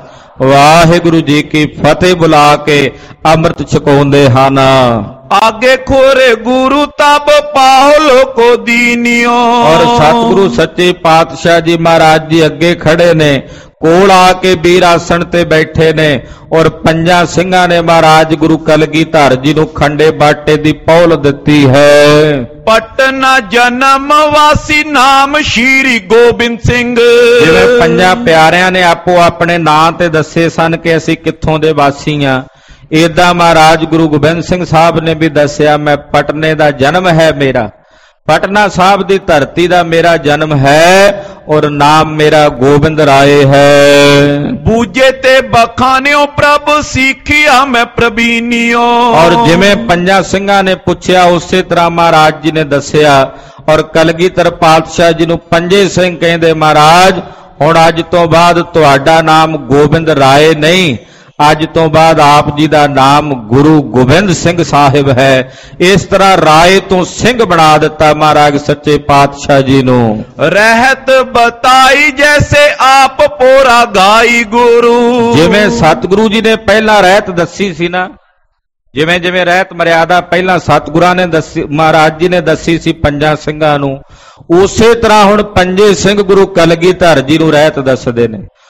ਵਾਹਿਗੁਰੂ ਜੀ ਕੀ ਫਤਿਹ ਬੁਲਾ ਕੇ ਅੰਮ੍ਰਿਤ ਛਕਾਉਂਦੇ ਹਨ। ਆਗੇ ਖੋਰੇ ਗੁਰੂ ਤਬ ਪਾਹੁ ਲੋਕੋ ਦੀਨਿਓ। ਔਰ ਸਤਿਗੁਰੂ ਸੱਚੇ ਪਾਤਸ਼ਾਹ ਜੀ ਮਹਾਰਾਜ ਜੀ ਅੱਗੇ ਖੜੇ ਨੇ, ਕੋਲ ਆ ਕੇ ਵੀਰ ਆਸਣ ਤੇ ਬੈਠੇ ਨੇ ਔਰ ਪੰਜਾਂ ਸਿੰਘਾਂ ਨੇ ਮਹਾਰਾਜ ਗੁਰੂ ਕਲਗੀਧਰ ਜੀ ਨੂੰ ਖੰਡੇ ਬਾਟੇ ਦੀ ਪੌਲ ਦਿੱਤੀ ਹੈ। ਪਟਨਾ ਜਨਮ ਵਾਸੀ ਨਾਮ ਸ਼੍ਰੀ ਗੋਬਿੰਦ ਸਿੰਘ। ਜਿਵੇਂ ਪੰਜਾਂ ਪਿਆਰਿਆਂ ਨੇ ਆਪੋ ਆਪਣੇ ਨਾਂ ਤੇ ਦੱਸੇ ਸਨ ਕਿ ਅਸੀਂ ਕਿੱਥੋਂ ਦੇ ਵਾਸੀ ਆ, ਏਦਾਂ ਮਹਾਰਾਜ ਗੁਰੂ ਗੋਬਿੰਦ ਸਿੰਘ ਸਾਹਿਬ ਨੇ ਵੀ ਦੱਸਿਆ ਮੈਂ ਪਟਨੇ ਦਾ ਜਨਮ ਹੈ ਮੇਰਾ, ਪਟਨਾ ਸਾਹਿਬ ਦੀ ਧਰਤੀ ਦਾ ਮੇਰਾ ਜਨਮ ਹੈ ਔਰ ਨਾਮ ਮੇਰਾ ਗੋਬਿੰਦ ਰਾਏ ਹੈ। ਬੂਝੇ ਤੇ ਬਖਾਨਿਓ ਪ੍ਰਭ ਸਿੱਖਿਆ ਮੈਂ ਪ੍ਰਬੀਨਿਓ। ਔਰ ਜਿਵੇਂ ਪੰਜਾਂ ਸਿੰਘਾਂ ਨੇ ਪੁੱਛਿਆ ਉਸੇ ਤਰ੍ਹਾਂ ਮਹਾਰਾਜ ਜੀ ਨੇ ਦੱਸਿਆ ਔਰ ਕਲਗੀਧਰ ਪਾਤਸ਼ਾਹ ਜੀ ਨੂੰ ਪੰਜੇ ਸਿੰਘ ਕਹਿੰਦੇ ਮਹਾਰਾਜ ਹੁਣ ਅੱਜ ਤੋਂ ਬਾਅਦ ਤੁਹਾਡਾ ਨਾਮ ਗੋਬਿੰਦ ਰਾਏ ਨਹੀਂ, ਅੱਜ ਤੋਂ ਬਾਅਦ ਆਪ ਜੀ ਦਾ ਨਾਮ ਗੁਰੂ ਗੋਬਿੰਦ ਸਿੰਘ ਸਾਹਿਬ ਹੈ। ਇਸ ਤਰ੍ਹਾਂ ਰਾਏ ਤੋਂ ਸਿੰਘ ਬਣਾ ਦਿੱਤਾ ਮਹਾਰਾਜ ਸੱਚੇ ਪਾਤਸ਼ਾਹ ਜੀ ਨੂੰ। ਰਹਿਤ ਬਤਾਈ ਜੈਸੇ ਆਪ ਪੋਰਾ ਗਾਈ ਗੁਰੂ। ਜਿਵੇਂ ਸਤਿਗੁਰੂ ਜੀ ਨੇ ਪਹਿਲਾਂ ਰਹਿਤ ਦੱਸੀ ਸੀ ਨਾ, ਜਿਵੇਂ ਜਿਵੇਂ ਰਹਿਤ ਮਰਿਆਦਾ ਪਹਿਲਾਂ ਸਤਿਗੁਰਾਂ ਨੇ ਦੱਸੀ, ਮਹਾਰਾਜ ਜੀ ਨੇ ਦੱਸੀ ਸੀ ਪੰਜਾਂ ਸਿੰਘਾਂ ਨੂੰ, ਉਸੇ ਤਰ੍ਹਾਂ ਹੁਣ ਪੰਜੇ ਸਿੰਘ ਗੁਰੂ ਕਲਗੀਧਰ ਜੀ ਨੂੰ ਰਹਿਤ ਦੱਸਦੇ ਨੇ।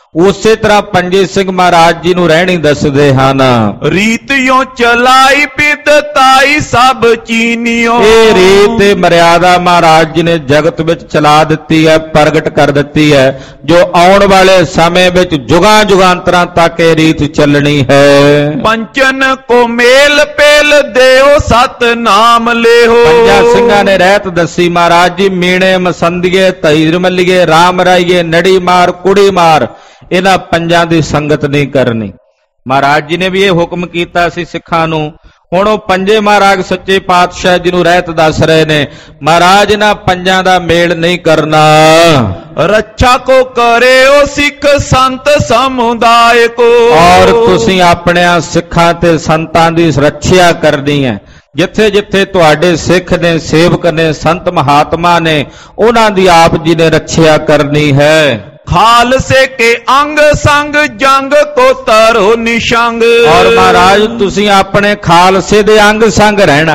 ਉਸੇ ਤਰ੍ਹਾਂ ਪੰਜੇ ਸਿੰਘ ਮਹਾਰਾਜ ਜੀ ਨੂੰ ਰਹਿਣੀ ਦੱਸਦੇ ਹਨ। ਰੀਤਿਓ ਚਲਾਈ ਪਿਦਤਾਈ ਸਭ ਚੀਨਿਓ। ਇਹ ਰੀਤ ਤੇ ਮਰਿਆਦਾ ਮਹਾਰਾਜ ਜੀ ਨੇ ਜਗਤ ਵਿੱਚ ਚਲਾ ਦਿੱਤੀ ਹੈ, ਪ੍ਰਗਟ ਕਰ ਦਿੱਤੀ ਹੈ, ਜੋ ਆਉਣ ਵਾਲੇ ਸਮੇਂ ਵਿੱਚ ਜੁਗਾਂ ਜੁਗਾਂਤਰਾਂ ਤੱਕ ਇਹ ਰੀਤ ਚੱਲਣੀ ਹੈ। ਪੰਚਨ ਕੋ ਮੇਲ ਪੇਲ ਦੇਓ ਸਤ ਨਾਮ ਲਿਓ। ਪੰਜਾਂ ਸਿੰਘਾਂ ਨੇ ਰਹਿਤ ਦੱਸੀ ਮਹਾਰਾਜ ਜੀ, ਮੀਣੇ ਮਸੰਦੀਏ ਧੀਰ ਮੱਲੀਏ ਰਾਮ ਰਾਈਏ ਨੜੀ ਮਾਰ ਕੁੜੀ ਮਾਰ, ਇਹਨਾਂ ਪੰਜਾਂ ਦੀ ਸੰਗਤ ਨਹੀਂ ਕਰਨੀ। ਮਹਾਰਾਜ ਜੀ ਨੇ ਵੀ ਇਹ ਹੁਕਮ ਕੀਤਾ ਸੀ ਸਿੱਖਾਂ ਨੂੰ। ਹੁਣ ਉਹ ਪੰਜੇ ਮਹਾਰਾਜ ਸੱਚੇ ਪਾਤਸ਼ਾਹ ਜੀ ਨੂੰ ਰਹਿਤ ਦੱਸ ਰਹੇ ਨੇ, ਮਹਾਰਾਜ ਇਹਨਾਂ ਪੰਜਾਂ ਦਾ ਮੇਲ ਨਹੀਂ ਕਰਨਾ। ਰੱਛਾ ਕੋ ਕਰਿਓ ਸਿੱਖ ਸੰਤ ਸਮੁਦਾਇ ਕੋ। ਔਰ ਤੁਸੀਂ ਆਪਣਿਆਂ ਸਿੱਖਾਂ ਤੇ ਸੰਤਾਂ ਦੀ ਰੱਖਿਆ ਕਰਨੀ ਹੈ। ਜਿੱਥੇ ਜਿੱਥੇ ਤੁਹਾਡੇ ਸਿੱਖ ਨੇ, ਸੇਵਕ ਨੇ, ਸੰਤ ਮਹਾਤਮਾ ਨੇ, ਉਹਨਾਂ ਦੀ ਆਪ ਜੀ ਨੇ ਰੱਖਿਆ ਕਰਨੀ ਹੈ। ਖਾਲਸੇ ਕੇ ਅੰਗ ਸੰਗ ਜੰਗ ਕੋ ਤਰੋ ਨਿਸ਼ੰਗ। ਔਰ ਮਹਾਰਾਜ ਤੁਸੀਂ ਆਪਣੇ ਖਾਲਸੇ ਦੇ ਅੰਗ ਸੰਗ ਰਹਿਣਾ।